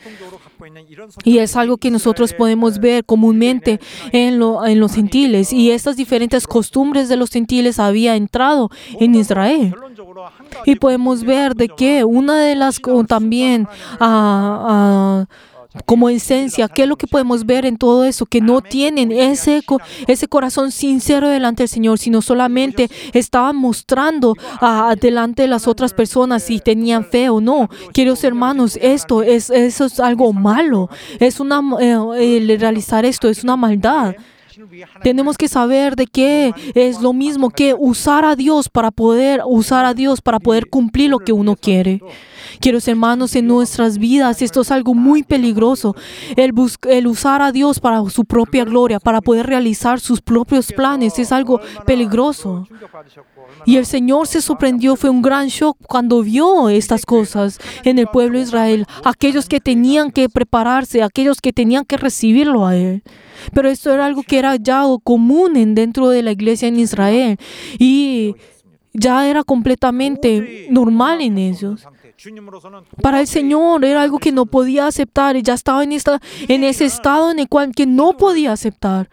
Y es algo que nosotros podemos ver comúnmente en, lo, en los gentiles. Y estas diferentes costumbres de los gentiles había entrado en Israel. Y podemos ver de que una de las también uh, uh, como esencia, ¿qué es lo que podemos ver en todo eso? Que no tienen ese, ese corazón sincero delante del Señor, sino solamente estaban mostrando uh, delante de las otras personas si tenían fe o no. Queridos hermanos, esto es, eso es algo malo. Es una, eh, el realizar esto es una maldad. Tenemos que saber de que es lo mismo que usar a Dios para poder usar a Dios para poder cumplir lo que uno quiere. Queridos hermanos, en nuestras vidas esto es algo muy peligroso. El, el usar a Dios para su propia gloria, para poder realizar sus propios planes, es algo peligroso. Y el Señor se sorprendió, fue un gran shock cuando vio estas cosas en el pueblo de Israel. Aquellos que tenían que prepararse, aquellos que tenían que recibirlo a Él. Pero esto era algo que era ya común en, dentro de la iglesia en Israel. Y ya era completamente normal en ellos. Para el Señor era algo que no podía aceptar y ya estaba en, esta, en ese estado en el cual que no podía aceptar.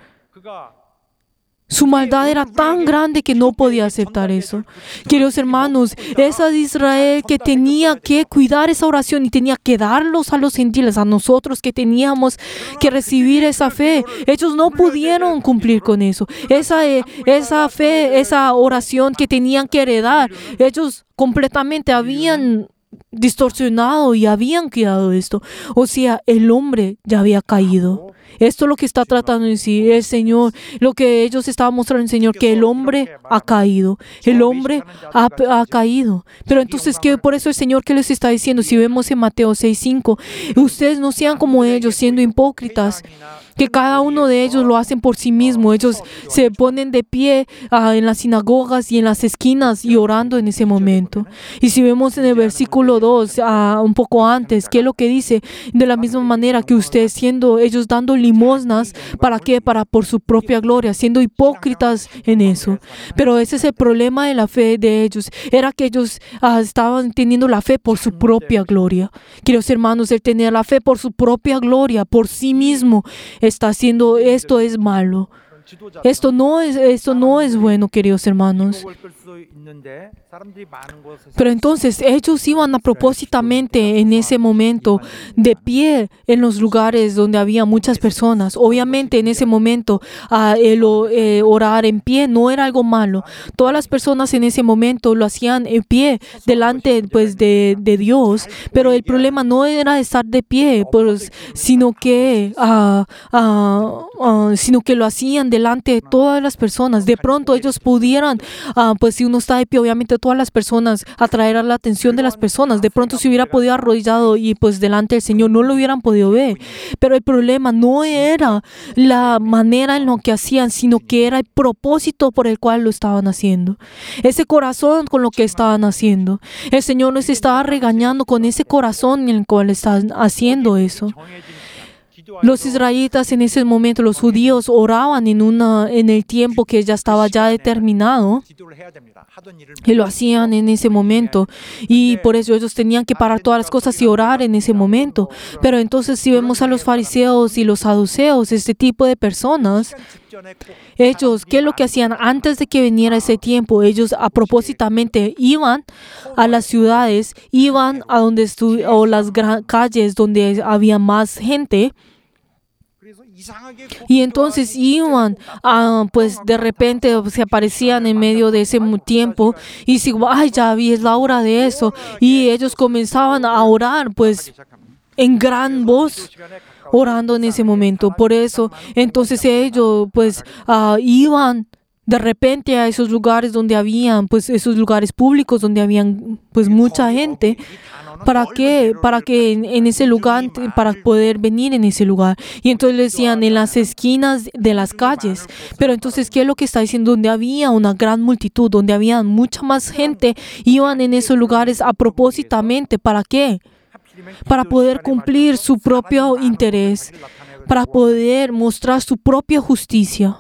Su maldad era tan grande que no podía aceptar eso. Queridos hermanos, esa de Israel que tenía que cuidar esa oración y tenía que darlos a los gentiles, a nosotros que teníamos que recibir esa fe. Ellos no pudieron cumplir con eso. Esa, esa fe, esa oración que tenían que heredar, ellos completamente habían distorsionado y habían cuidado de esto. O sea, el hombre ya había caído. Esto es lo que está tratando de decir el Señor, lo que ellos estaban mostrando el Señor, que el hombre ha caído, el hombre ha, ha caído. Pero entonces, ¿qué? Por eso el Señor, ¿qué les está diciendo? Si vemos en Mateo seis cinco, ustedes no sean como ellos, siendo hipócritas, que cada uno de ellos lo hacen por sí mismo. Ellos se ponen de pie uh, en las sinagogas y en las esquinas y orando en ese momento. Y si vemos en el versículo dos, uh, un poco antes, ¿qué es lo que dice? De la misma manera que ustedes siendo, ellos dando limosnas, ¿para qué? Para por su propia gloria, siendo hipócritas en eso. Pero ese es el problema de la fe de ellos. Era que ellos uh, estaban teniendo la fe por su propia gloria. Queridos hermanos, el tener la fe por su propia gloria, por sí mismo, está haciendo esto es malo. Esto no es, esto no es bueno, queridos hermanos. Pero entonces ellos iban a propósitamente en ese momento de pie en los lugares donde había muchas personas. Obviamente en ese momento uh, el eh, orar en pie no era algo malo. Todas las personas en ese momento lo hacían en pie delante pues, de, de Dios. Pero el problema no era estar de pie, pues, sino, que, uh, uh, uh, sino que lo hacían delante de todas las personas. De pronto ellos pudieran, uh, pues si uno está de pie, obviamente todas las personas, atraer la atención de las personas. De pronto si hubiera podido arrodillado y pues delante del Señor no lo hubieran podido ver. Pero el problema no era la manera en lo que hacían, sino que era el propósito por el cual lo estaban haciendo. Ese corazón con lo que estaban haciendo. El Señor nos estaba regañando con ese corazón en el cual estaban haciendo eso. Los israelitas en ese momento, los judíos, oraban en, una, en el tiempo que ya estaba ya determinado. Y lo hacían en ese momento. Y por eso ellos tenían que parar todas las cosas y orar en ese momento. Pero entonces si vemos a los fariseos y los saduceos, este tipo de personas, ellos, ¿qué es lo que hacían antes de que viniera ese tiempo? Ellos a propósitamente iban a las ciudades, iban a donde estu- o las gra- calles donde había más gente. Y entonces iban, a, pues de repente se aparecían en medio de ese tiempo y decían, ay, ya vi, es la hora de eso. Y ellos comenzaban a orar, pues en gran voz, orando en ese momento. Por eso, entonces ellos, pues, uh, iban de repente a esos lugares donde habían, pues, esos lugares públicos donde habían, pues, mucha gente. ¿Para qué? Para que en, en ese lugar, para poder venir en ese lugar. Y entonces le decían, en las esquinas de las calles. Pero entonces, ¿qué es lo que está diciendo? Donde había una gran multitud, donde había mucha más gente, iban en esos lugares a propósitamente. ¿Para qué? Para poder cumplir su propio interés, para poder mostrar su propia justicia.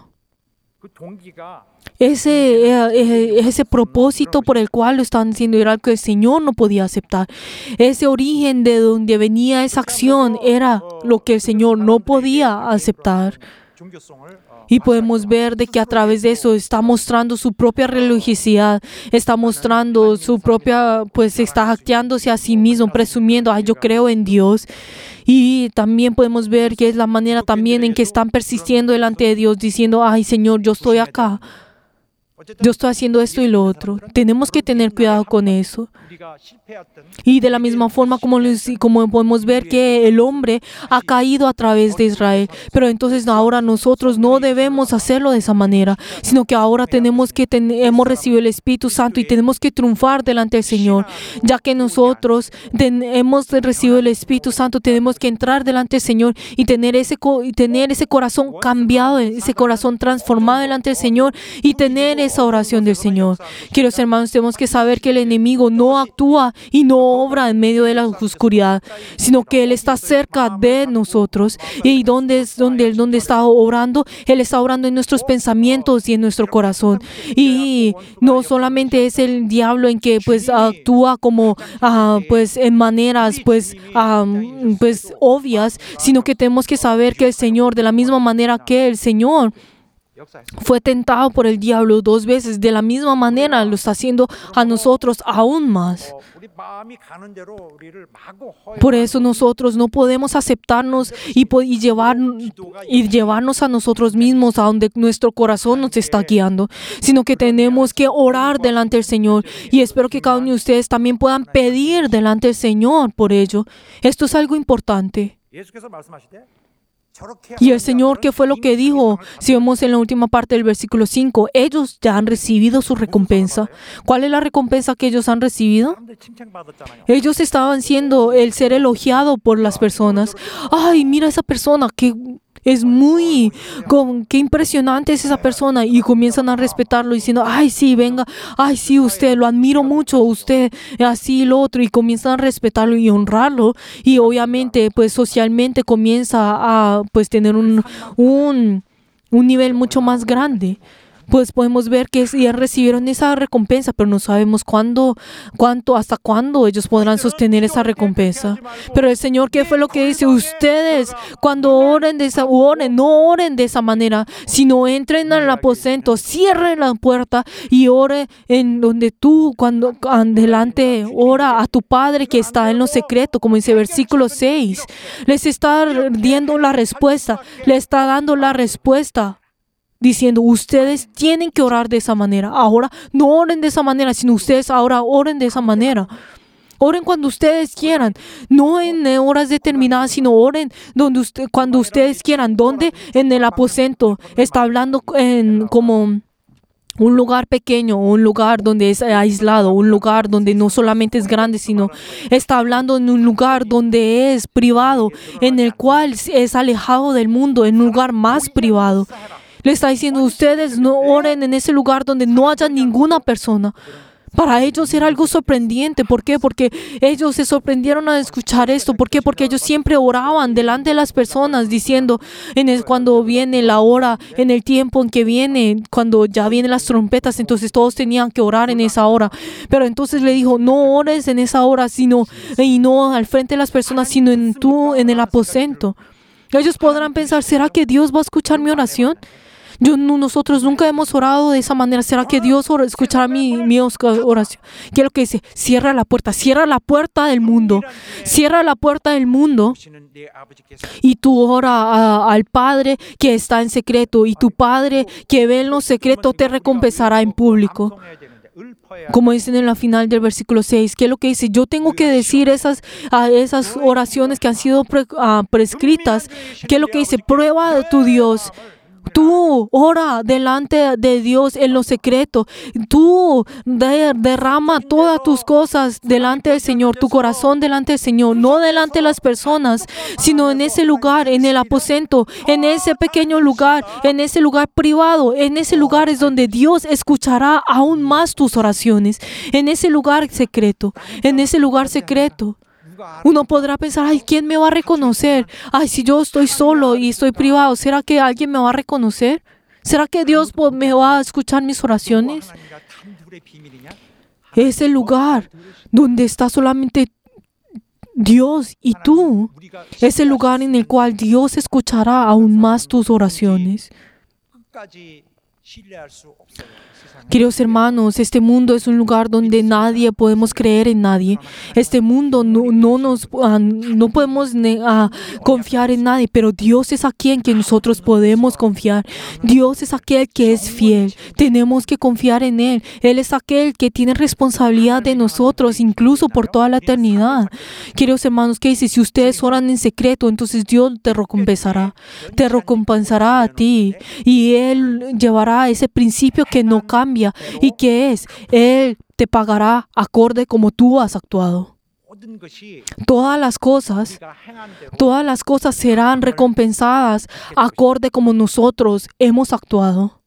Ese, eh, ese propósito por el cual lo estaban haciendo era algo que el Señor no podía aceptar. Ese origen de donde venía esa acción era lo que el Señor no podía aceptar. Y podemos ver de que a través de eso está mostrando su propia religiosidad, está mostrando su propia, pues está jactándose a sí mismo, presumiendo, ay, yo creo en Dios. Y también podemos ver que es la manera también en que están persistiendo delante de Dios, diciendo, ay, Señor, yo estoy acá. Yo estoy haciendo esto y lo otro. Tenemos que tener cuidado con eso. Y de la misma forma como, como podemos ver que el hombre ha caído a través de Israel. Pero entonces ahora nosotros no debemos hacerlo de esa manera, sino que ahora tenemos que ten, hemos recibido el Espíritu Santo y tenemos que triunfar delante del Señor. Ya que nosotros ten, hemos recibido el Espíritu Santo, tenemos que entrar delante del Señor y tener ese, y tener ese corazón cambiado, ese corazón transformado delante del Señor y tener esa oración del Señor. Queridos hermanos, tenemos que saber que el enemigo no actúa y no obra en medio de la oscuridad, sino que Él está cerca de nosotros. ¿Y dónde es donde Él donde está obrando? Él está obrando en nuestros pensamientos y en nuestro corazón. Y no solamente es el diablo en que pues actúa como uh, pues en maneras pues, um, pues obvias, sino que tenemos que saber que el Señor, de la misma manera que el Señor fue tentado por el diablo dos veces, de la misma manera lo está haciendo a nosotros aún más. Por eso nosotros no podemos aceptarnos y, y, llevar, y llevarnos a nosotros mismos a donde nuestro corazón nos está guiando, sino que tenemos que orar delante del Señor. Y espero que cada uno de ustedes también puedan pedir delante del Señor por ello. Esto es algo importante. Y el Señor, ¿qué fue lo que dijo? Si vemos en la última parte del versículo cinco, ellos ya han recibido su recompensa. ¿Cuál es la recompensa que ellos han recibido? Ellos estaban siendo el ser elogiado por las personas. Ay, mira esa persona, que es muy, con, qué impresionante es esa persona. Y comienzan a respetarlo diciendo, ay, sí, venga, ay, sí, usted, lo admiro mucho, usted, así, lo otro. Y comienzan a respetarlo y honrarlo. Y obviamente, pues socialmente comienza a pues tener un, un, un nivel mucho más grande. Pues podemos ver que ya recibieron esa recompensa, pero no sabemos cuándo, cuánto, hasta cuándo ellos podrán sostener esa recompensa. Pero el Señor, ¿qué fue lo que dice? Ustedes, cuando oren de esa, oren, no oren de esa manera, sino entren al aposento, cierren la puerta y ore en donde tú, cuando adelante, ora a tu Padre que está en lo secreto, como dice versículo seis. Les está dando la respuesta, le está dando la respuesta. Diciendo, ustedes tienen que orar de esa manera. Ahora no oren de esa manera, sino ustedes ahora oren de esa manera. Oren cuando ustedes quieran, no en horas determinadas, sino oren donde usted, cuando ustedes quieran. ¿Dónde? En el aposento. Está hablando en como un lugar pequeño, un lugar donde es aislado, un lugar donde no solamente es grande, sino está hablando en un lugar donde es privado, en el cual es alejado del mundo, en un lugar más privado. Le está diciendo, ustedes no oren en ese lugar donde no haya ninguna persona. Para ellos era algo sorprendente. ¿Por qué? Porque ellos se sorprendieron al escuchar esto. ¿Por qué? Porque ellos siempre oraban delante de las personas diciendo, en el, cuando viene la hora, en el tiempo en que viene, cuando ya vienen las trompetas, entonces todos tenían que orar en esa hora. Pero entonces le dijo, no ores en esa hora, sino, y no al frente de las personas, sino en tú, en el aposento. Ellos podrán pensar, ¿será que Dios va a escuchar mi oración? Yo, no, nosotros nunca hemos orado de esa manera. ¿Será que Dios ora, escuchará mi, mi oración? ¿Qué es lo que dice? Cierra la puerta, cierra la puerta del mundo. Cierra la puerta del mundo. Y tú ora a, al Padre que está en secreto. Y tu Padre que ve en lo secreto te recompensará en público. Como dicen en la final del versículo seis, ¿qué es lo que dice? Yo tengo que decir esas, uh, esas oraciones que han sido pre, uh, prescritas. ¿Qué es lo que dice? Prueba a tu Dios. Tú ora delante de Dios en lo secreto. Tú de, derrama todas tus cosas delante del Señor, tu corazón delante del Señor, no delante de las personas, sino en ese lugar, en el aposento, en ese pequeño lugar, en ese lugar privado. En ese lugar es donde Dios escuchará aún más tus oraciones. En ese lugar secreto, en ese lugar secreto. Uno podrá pensar, ay, ¿quién me va a reconocer? Ay, si yo estoy solo y estoy privado, ¿será que alguien me va a reconocer? ¿Será que Dios me va a escuchar mis oraciones? Es el lugar donde está solamente Dios y tú. Es el lugar en el cual Dios escuchará aún más tus oraciones. Queridos hermanos, este mundo es un lugar donde nadie podemos creer en nadie. Este mundo no, no nos uh, no podemos uh, confiar en nadie, pero Dios es aquel en que nosotros podemos confiar. Dios es aquel que es fiel. Tenemos que confiar en Él. Él es aquel que tiene responsabilidad de nosotros, incluso por toda la eternidad. Queridos hermanos, ¿qué dice? Si ustedes oran en secreto, entonces Dios te recompensará. Te recompensará a ti. Y Él llevará ese principio que no cambia. ¿Y qué es? Él te pagará acorde como tú has actuado. Todas las cosas, todas las cosas serán recompensadas acorde como nosotros hemos actuado.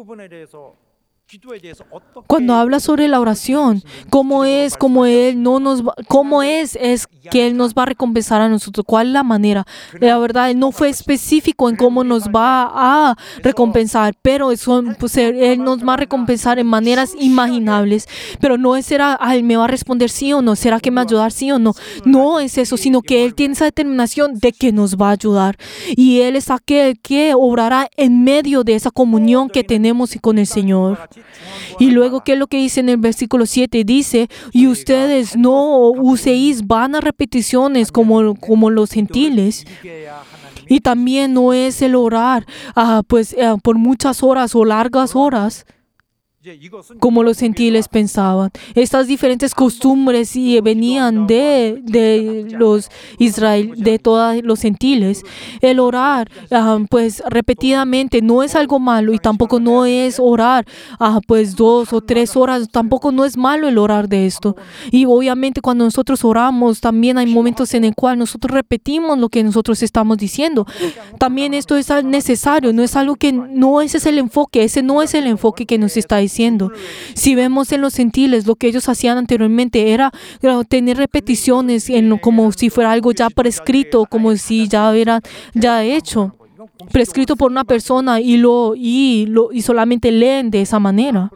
Cuando habla sobre la oración, ¿cómo es, cómo Él no nos va, cómo es, es que Él nos va a recompensar a nosotros? ¿Cuál es la manera? La verdad, Él no fue específico en cómo nos va a recompensar, pero eso, pues, Él nos va a recompensar en maneras imaginables. Pero no es, será, Él me va a responder sí o no, será que me va a ayudar sí o no. No es eso, sino que Él tiene esa determinación de que nos va a ayudar. Y Él es aquel que obrará en medio de esa comunión que tenemos con el Señor. Y luego, ¿qué es lo que dice en el versículo siete? Dice, y ustedes no uséis vanas repeticiones como, como los gentiles. Y también no es el orar uh, pues, uh, por muchas horas o largas horas, como los gentiles pensaban. Estas diferentes costumbres sí, venían de, de los Israel, de todos los gentiles. El orar, uh, pues repetidamente, no es algo malo, y tampoco no es orar, uh, pues dos o tres horas, tampoco no es malo el orar de esto. Y obviamente cuando nosotros oramos, también hay momentos en el cual nosotros repetimos lo que nosotros estamos diciendo. También esto es necesario, no es algo que, no ese es el enfoque, ese no es el enfoque que nos está diciendo. Si vemos en los gentiles, lo que ellos hacían anteriormente era tener repeticiones en lo, como si fuera algo ya prescrito, como si ya hubiera ya hecho, prescrito por una persona, y lo y lo y solamente leen de esa manera.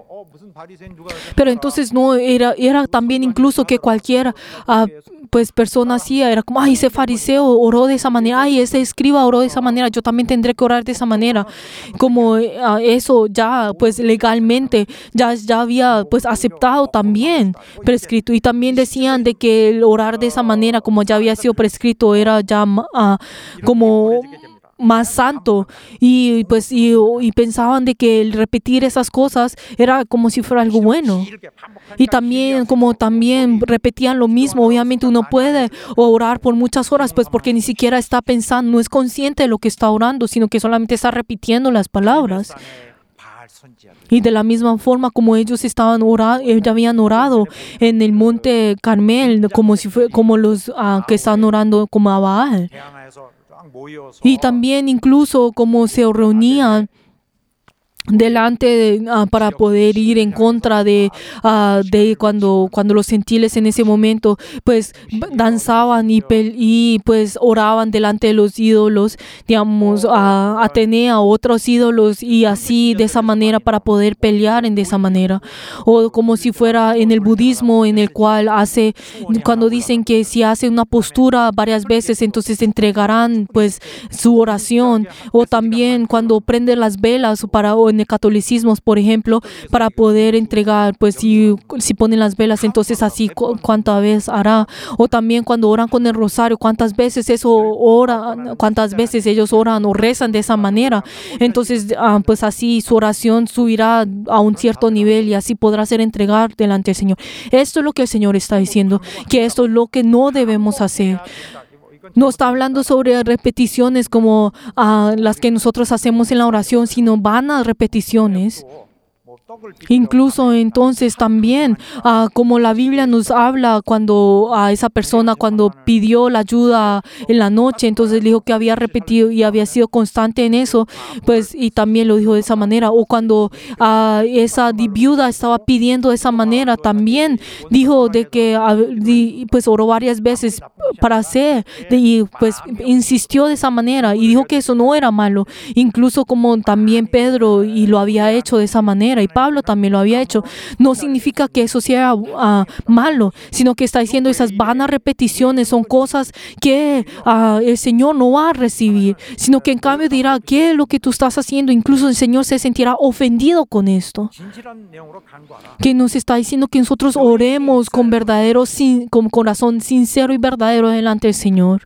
Pero entonces no era era también incluso que cualquier uh, pues persona hacía, era como, ay, ese fariseo oró de esa manera, ay, ese escriba oró de esa manera, yo también tendré que orar de esa manera. Como uh, eso ya pues legalmente ya, ya había pues aceptado también prescrito. Y también decían de que el orar de esa manera, como ya había sido prescrito, era ya uh, como más santo, y pues y, y pensaban de que el repetir esas cosas era como si fuera algo bueno. Y también como también repetían lo mismo. Obviamente uno puede orar por muchas horas, pues porque ni siquiera está pensando, no es consciente de lo que está orando, sino que solamente está repitiendo las palabras. Y de la misma forma como ellos estaban orando, ellos habían orado en el monte Carmel, como si fue como los uh, que están orando como a Baal. Y también incluso como se reunían delante de, uh, para poder ir en contra de, uh, de cuando, cuando los gentiles en ese momento pues danzaban y, pel y pues oraban delante de los ídolos, digamos, a Atenea, otros ídolos, y así de esa manera para poder pelear en de esa manera. O como si fuera en el budismo, en el cual hace, cuando dicen que si hace una postura varias veces, entonces entregarán pues su oración. O también cuando prenden las velas para, o en el catolicismo, por ejemplo, para poder entregar, pues si, si ponen las velas, entonces así cu cuántas veces hará. O también cuando oran con el rosario, cuántas veces eso ora, cuántas veces ellos oran o rezan de esa manera. Entonces, uh, pues así su oración subirá a un cierto nivel y así podrá ser entregada delante del Señor. Esto es lo que el Señor está diciendo, que esto es lo que no debemos hacer. No está hablando sobre repeticiones como uh, las que nosotros hacemos en la oración, sino vanas repeticiones. Incluso entonces también, uh, como la Biblia nos habla cuando a uh, esa persona cuando pidió la ayuda en la noche, entonces dijo que había repetido y había sido constante en eso, pues y también lo dijo de esa manera. O cuando uh, esa viuda estaba pidiendo de esa manera, también dijo de que uh, di, pues oró varias veces para hacer de, y pues insistió de esa manera y dijo que eso no era malo, incluso como también Pedro y lo había hecho de esa manera y Pablo también lo había hecho. No significa que eso sea uh, malo, sino que está diciendo esas vanas repeticiones son cosas que uh, el Señor no va a recibir, sino que en cambio dirá, ¿qué es lo que tú estás haciendo? Incluso el Señor se sentirá ofendido con esto. Que nos está diciendo que nosotros oremos con verdadero, sin, con corazón sincero y verdadero delante del Señor.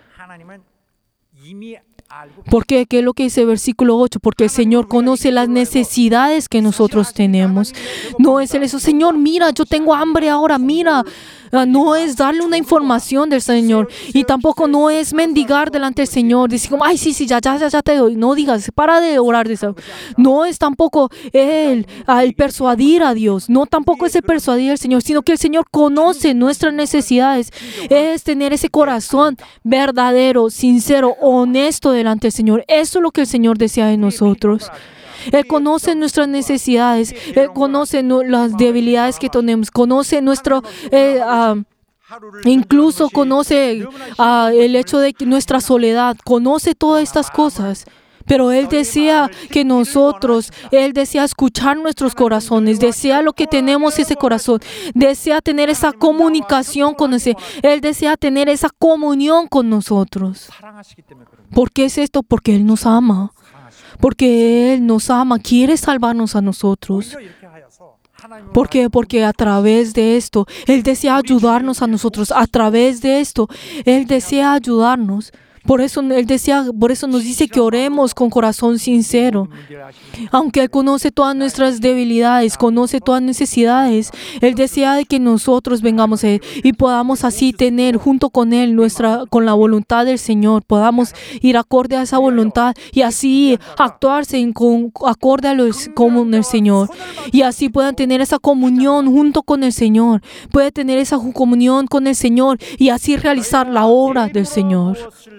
¿Por qué? ¿Qué es lo que dice el versículo ocho? Porque el Señor conoce las necesidades que nosotros tenemos. No es el eso, Señor, mira, yo tengo hambre ahora, mira. No es darle una información del Señor y tampoco no es mendigar delante del Señor, decir como, ay, sí, sí, ya, ya, ya, ya te doy. No digas, para de orar de eso. No es tampoco el, el persuadir a Dios, no tampoco es el persuadir al Señor, sino que el Señor conoce nuestras necesidades. Es tener ese corazón verdadero, sincero, honesto delante del Señor. Eso es lo que el Señor desea de nosotros. Él conoce nuestras necesidades, Él conoce no, las debilidades que tenemos, conoce nuestro, eh, uh, incluso conoce uh, el hecho de nuestra soledad, conoce todas estas cosas. Pero Él desea que nosotros, Él desea escuchar nuestros corazones, desea lo que tenemos ese corazón, desea tener esa comunicación con ese, Él desea tener esa comunión con nosotros. ¿Por qué es esto? Porque Él nos ama. Porque Él nos ama, quiere salvarnos a nosotros. ¿Por qué? Porque a través de esto, Él desea ayudarnos a nosotros. A través de esto, Él desea ayudarnos. Por eso Él desea, por eso nos dice que oremos con corazón sincero. Aunque Él conoce todas nuestras debilidades, conoce todas las necesidades, Él desea de que nosotros vengamos a Él y podamos así tener junto con Él nuestra, con la voluntad del Señor, podamos ir acorde a esa voluntad y así actuarse en con, acorde a los con el Señor y así puedan tener esa comunión junto con el Señor, puede tener esa comunión con el Señor y así realizar la obra del Señor.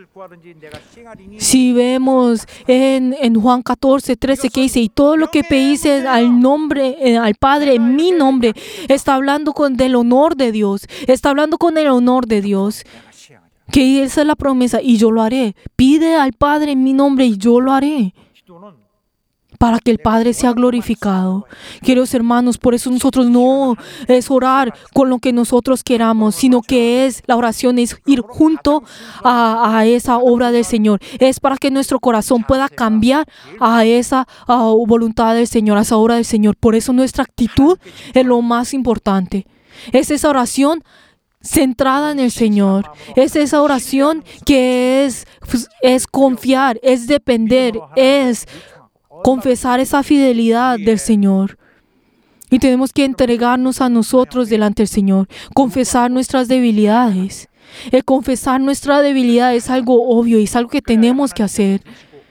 Si vemos en, en Juan catorce, trece que dice, y todo lo que pedís al nombre, eh, al Padre en mi nombre, está hablando con del honor de Dios, está hablando con el honor de Dios, que esa es la promesa, y yo lo haré. Pide al Padre en mi nombre y yo lo haré, para que el Padre sea glorificado. Queridos hermanos, por eso nosotros no es orar con lo que nosotros queramos, sino que es, la oración es ir junto a, a esa obra del Señor. Es para que nuestro corazón pueda cambiar a esa a voluntad del Señor, a esa obra del Señor. Por eso nuestra actitud es lo más importante. Es esa oración centrada en el Señor. Es esa oración que es, es confiar, es depender, es confesar esa fidelidad del Señor. Y tenemos que entregarnos a nosotros delante del Señor, confesar nuestras debilidades. El confesar nuestra debilidad es algo obvio y es algo que tenemos que hacer.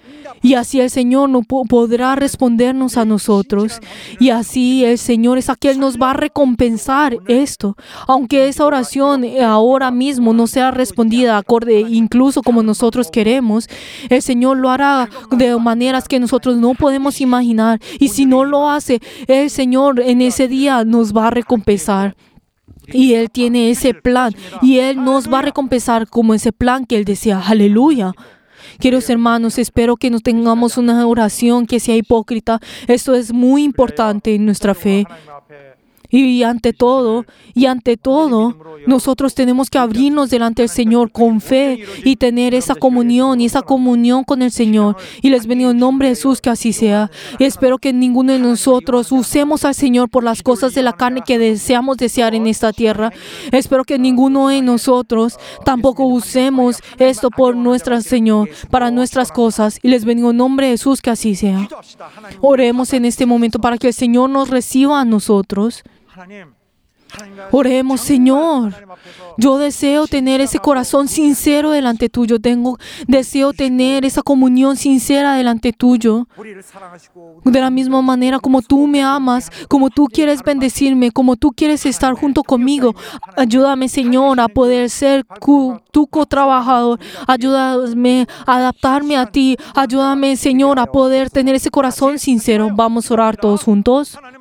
Y así el Señor no po- podrá respondernos a nosotros. Y así el Señor es aquel nos va a recompensar esto. Aunque esa oración ahora mismo no sea respondida acorde incluso como nosotros queremos, el Señor lo hará de maneras que nosotros no podemos imaginar. Y si no lo hace, el Señor en ese día nos va a recompensar. Y Él tiene ese plan. Y Él nos va a recompensar como ese plan que Él decía. Aleluya. Queridos hermanos, espero que no tengamos una oración que sea hipócrita. Esto es muy importante en nuestra fe. 하나님 앞에 Y ante todo, y ante todo, nosotros tenemos que abrirnos delante del Señor con fe y tener esa comunión y esa comunión con el Señor. Y les bendigo en nombre de Jesús que así sea. Y espero que ninguno de nosotros usemos al Señor por las cosas de la carne que deseamos desear en esta tierra. Espero que ninguno de nosotros tampoco usemos esto por nuestro Señor, para nuestras cosas. Y les bendigo en nombre de Jesús que así sea. 기도합시다. 하나님, Oremos en este momento para que el Señor nos reciba a nosotros. 하나님, 하나님과 Oremos, 정말 Señor. 하나님 앞에서 Yo deseo tener ese corazón sincero delante tuyo. Tengo, deseo tener esa comunión sincera delante tuyo. 우리를 사랑하시고 De la misma manera como tú me amas, como tú quieres bendecirme, como tú quieres estar junto conmigo. Ayúdame, Señor, a poder ser cu- tu co-trabajador. Ayúdame a adaptarme a ti. Ayúdame, Señor, a poder tener ese corazón sincero. Vamos a orar todos juntos. 하나님